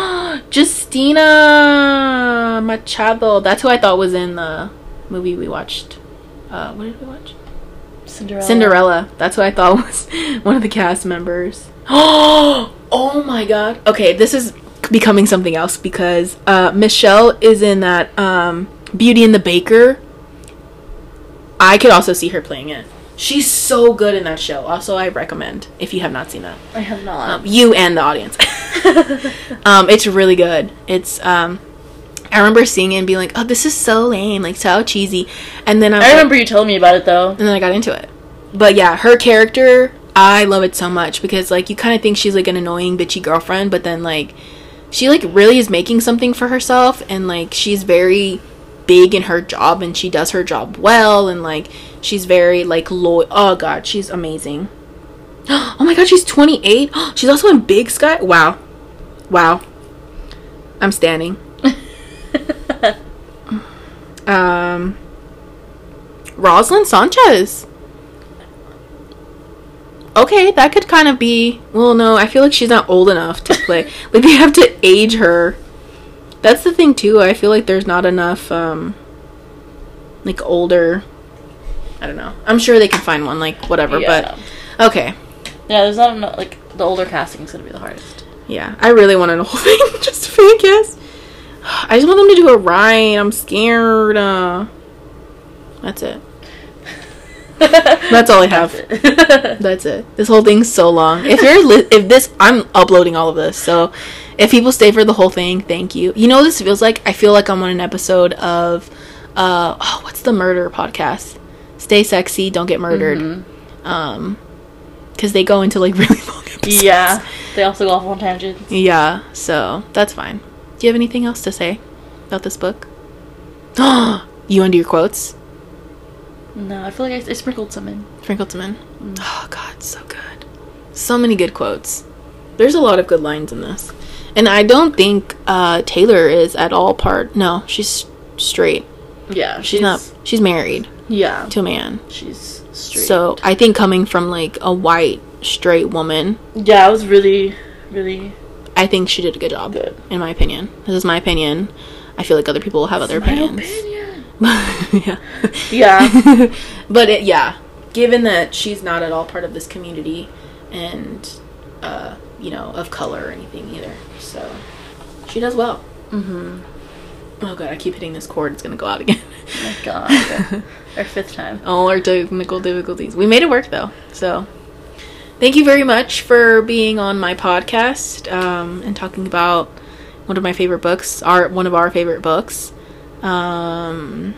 Justina Machado. That's who I thought was in the movie we watched. Uh, what did we watch? Cinderella. Cinderella. That's what I thought was one of the cast members. Oh my god. Okay, this is becoming something else because uh, Michelle is in that um, Beauty and the Baker. I could also see her playing it. She's so good in that show. Also, I recommend if you have not seen that. I have not. Um, you and the audience. um, it's really good. It's um, I remember seeing it and being like, "Oh, this is so lame, like so cheesy," and then I, was I like, remember you telling me about it though. and then I got into it. But yeah, her character, I love it so much because like you kind of think she's like an annoying bitchy girlfriend, but then like she like really is making something for herself, and like she's very big in her job and she does her job well, and like she's very like loyal. Oh god, she's amazing. Oh my god, she's twenty-eight. She's also in Big Sky. Wow. Wow. I'm standing. um Rosalind Sanchez. Okay, that could kind of be... Well, no, I feel like she's not old enough to play. Like, they have to age her. That's the thing, too. I feel like there's not enough, um... like, older... I don't know. I'm sure they can find one, like, whatever, Yeah. but... Okay. Yeah, there's not enough, like, the older casting is gonna be the hardest. Yeah, I really want an whole thing just to fan cast. I just want them to do it right. I'm scared. Uh, that's it. That's all I have. That's it. This whole thing's so long. If you're li- if this, I'm uploading all of this. So if people stay for the whole thing, thank you. You know what this feels like? I feel like I'm on an episode of uh oh, what's the murder podcast? Stay Sexy, Don't Get Murdered. Mm-hmm. Um because they go into like really long episodes. Yeah. They also go off on tangents. Yeah, so that's fine. Do you have anything else to say about this book? You undo your quotes? No, I feel like I, I sprinkled some in. Sprinkled some in? Mm. Oh, God, so good. So many good quotes. There's a lot of good lines in this. And I don't think uh, Taylor is at all part... No, she's straight. Yeah, she's, she's not... She's married. Yeah. To a man. She's straight. So, I think coming from, like, a white, straight woman... Yeah, I was really, really... I think she did a good job. Good. In my opinion. This is my opinion. I feel like other people will have other my opinions. Opinion. yeah. Yeah. But it, yeah, given that she's not at all part of this community and, uh, you know, of color or anything either. So, she does well. Mm-hmm. Oh, God, I keep hitting this cord. It's going to go out again. Oh, my God. Our fifth time. All our technical difficulties. We made it work, though. So, thank you very much for being on my podcast um, and talking about one of my favorite books, our one of our favorite books. Um,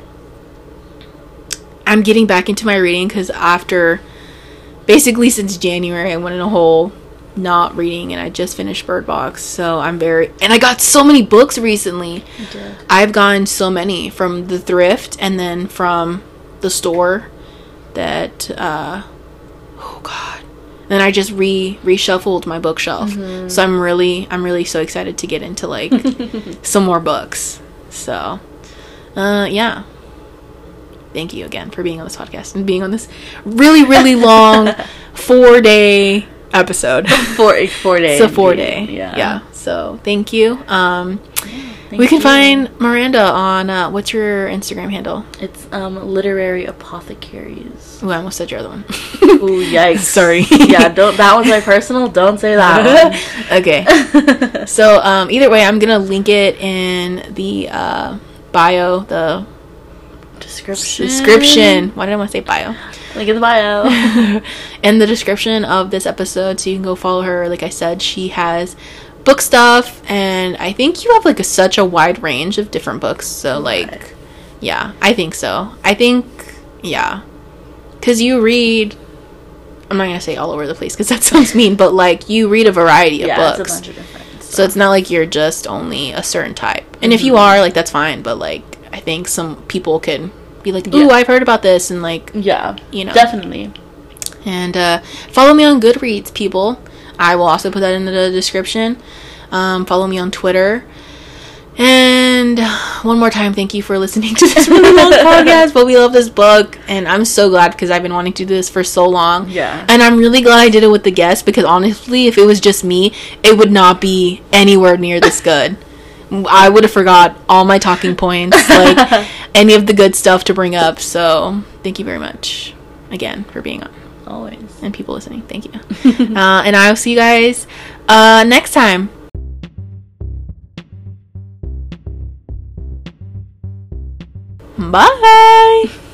I'm getting back into my reading because after basically since January I went in a hole not reading, and I just finished Bird Box, so I'm very and I got so many books recently. You did. I've gotten so many from the thrift and then from the store that uh oh god then I just re reshuffled my bookshelf. Mm-hmm. So I'm really I'm really so excited to get into like some more books. So Uh, yeah. Thank you again for being on this podcast and being on this really, really long four day episode. Four, four day. It's a four day. Yeah. Yeah. So thank you. Um, thank we can you. find Miranda on, uh, what's your Instagram handle? It's, um, Literary Apothecaries. Ooh, I almost said your other one. Ooh, yikes. Sorry. Yeah, don't, that one's my personal. Don't say that one. Okay. So, um, either way, I'm gonna link it in the, uh, bio, the description. Description. Why did I want to say bio? Link in the bio. In the description of this episode, so you can go follow her. Like I said, she has book stuff, and I think you have like a, such a wide range of different books. So like, right. Yeah, I think so. I think yeah, because you read. I'm not gonna say all over the place because that sounds mean, but like you read a variety of yeah, books. It's a bunch of different. So it's not like you're just only a certain type. And mm-hmm. if you are, like, that's fine. But, like, I think some people can be like, ooh, yeah. I've heard about this. And, like, yeah, you know. Definitely. And uh, follow me on Goodreads, people. I will also put that in the description. Um, follow me on Twitter. And one more time, thank you for listening to this really long podcast. But we love this book, and I'm so glad because I've been wanting to do this for so long. Yeah. And I'm really glad I did it with the guest because honestly, if it was just me, it would not be anywhere near this good. I would have forgot all my talking points, like any of the good stuff to bring up. So thank you very much. again for being on. Always. And people listening. Thank you. uh, and I will see you guys uh, next time. Bye.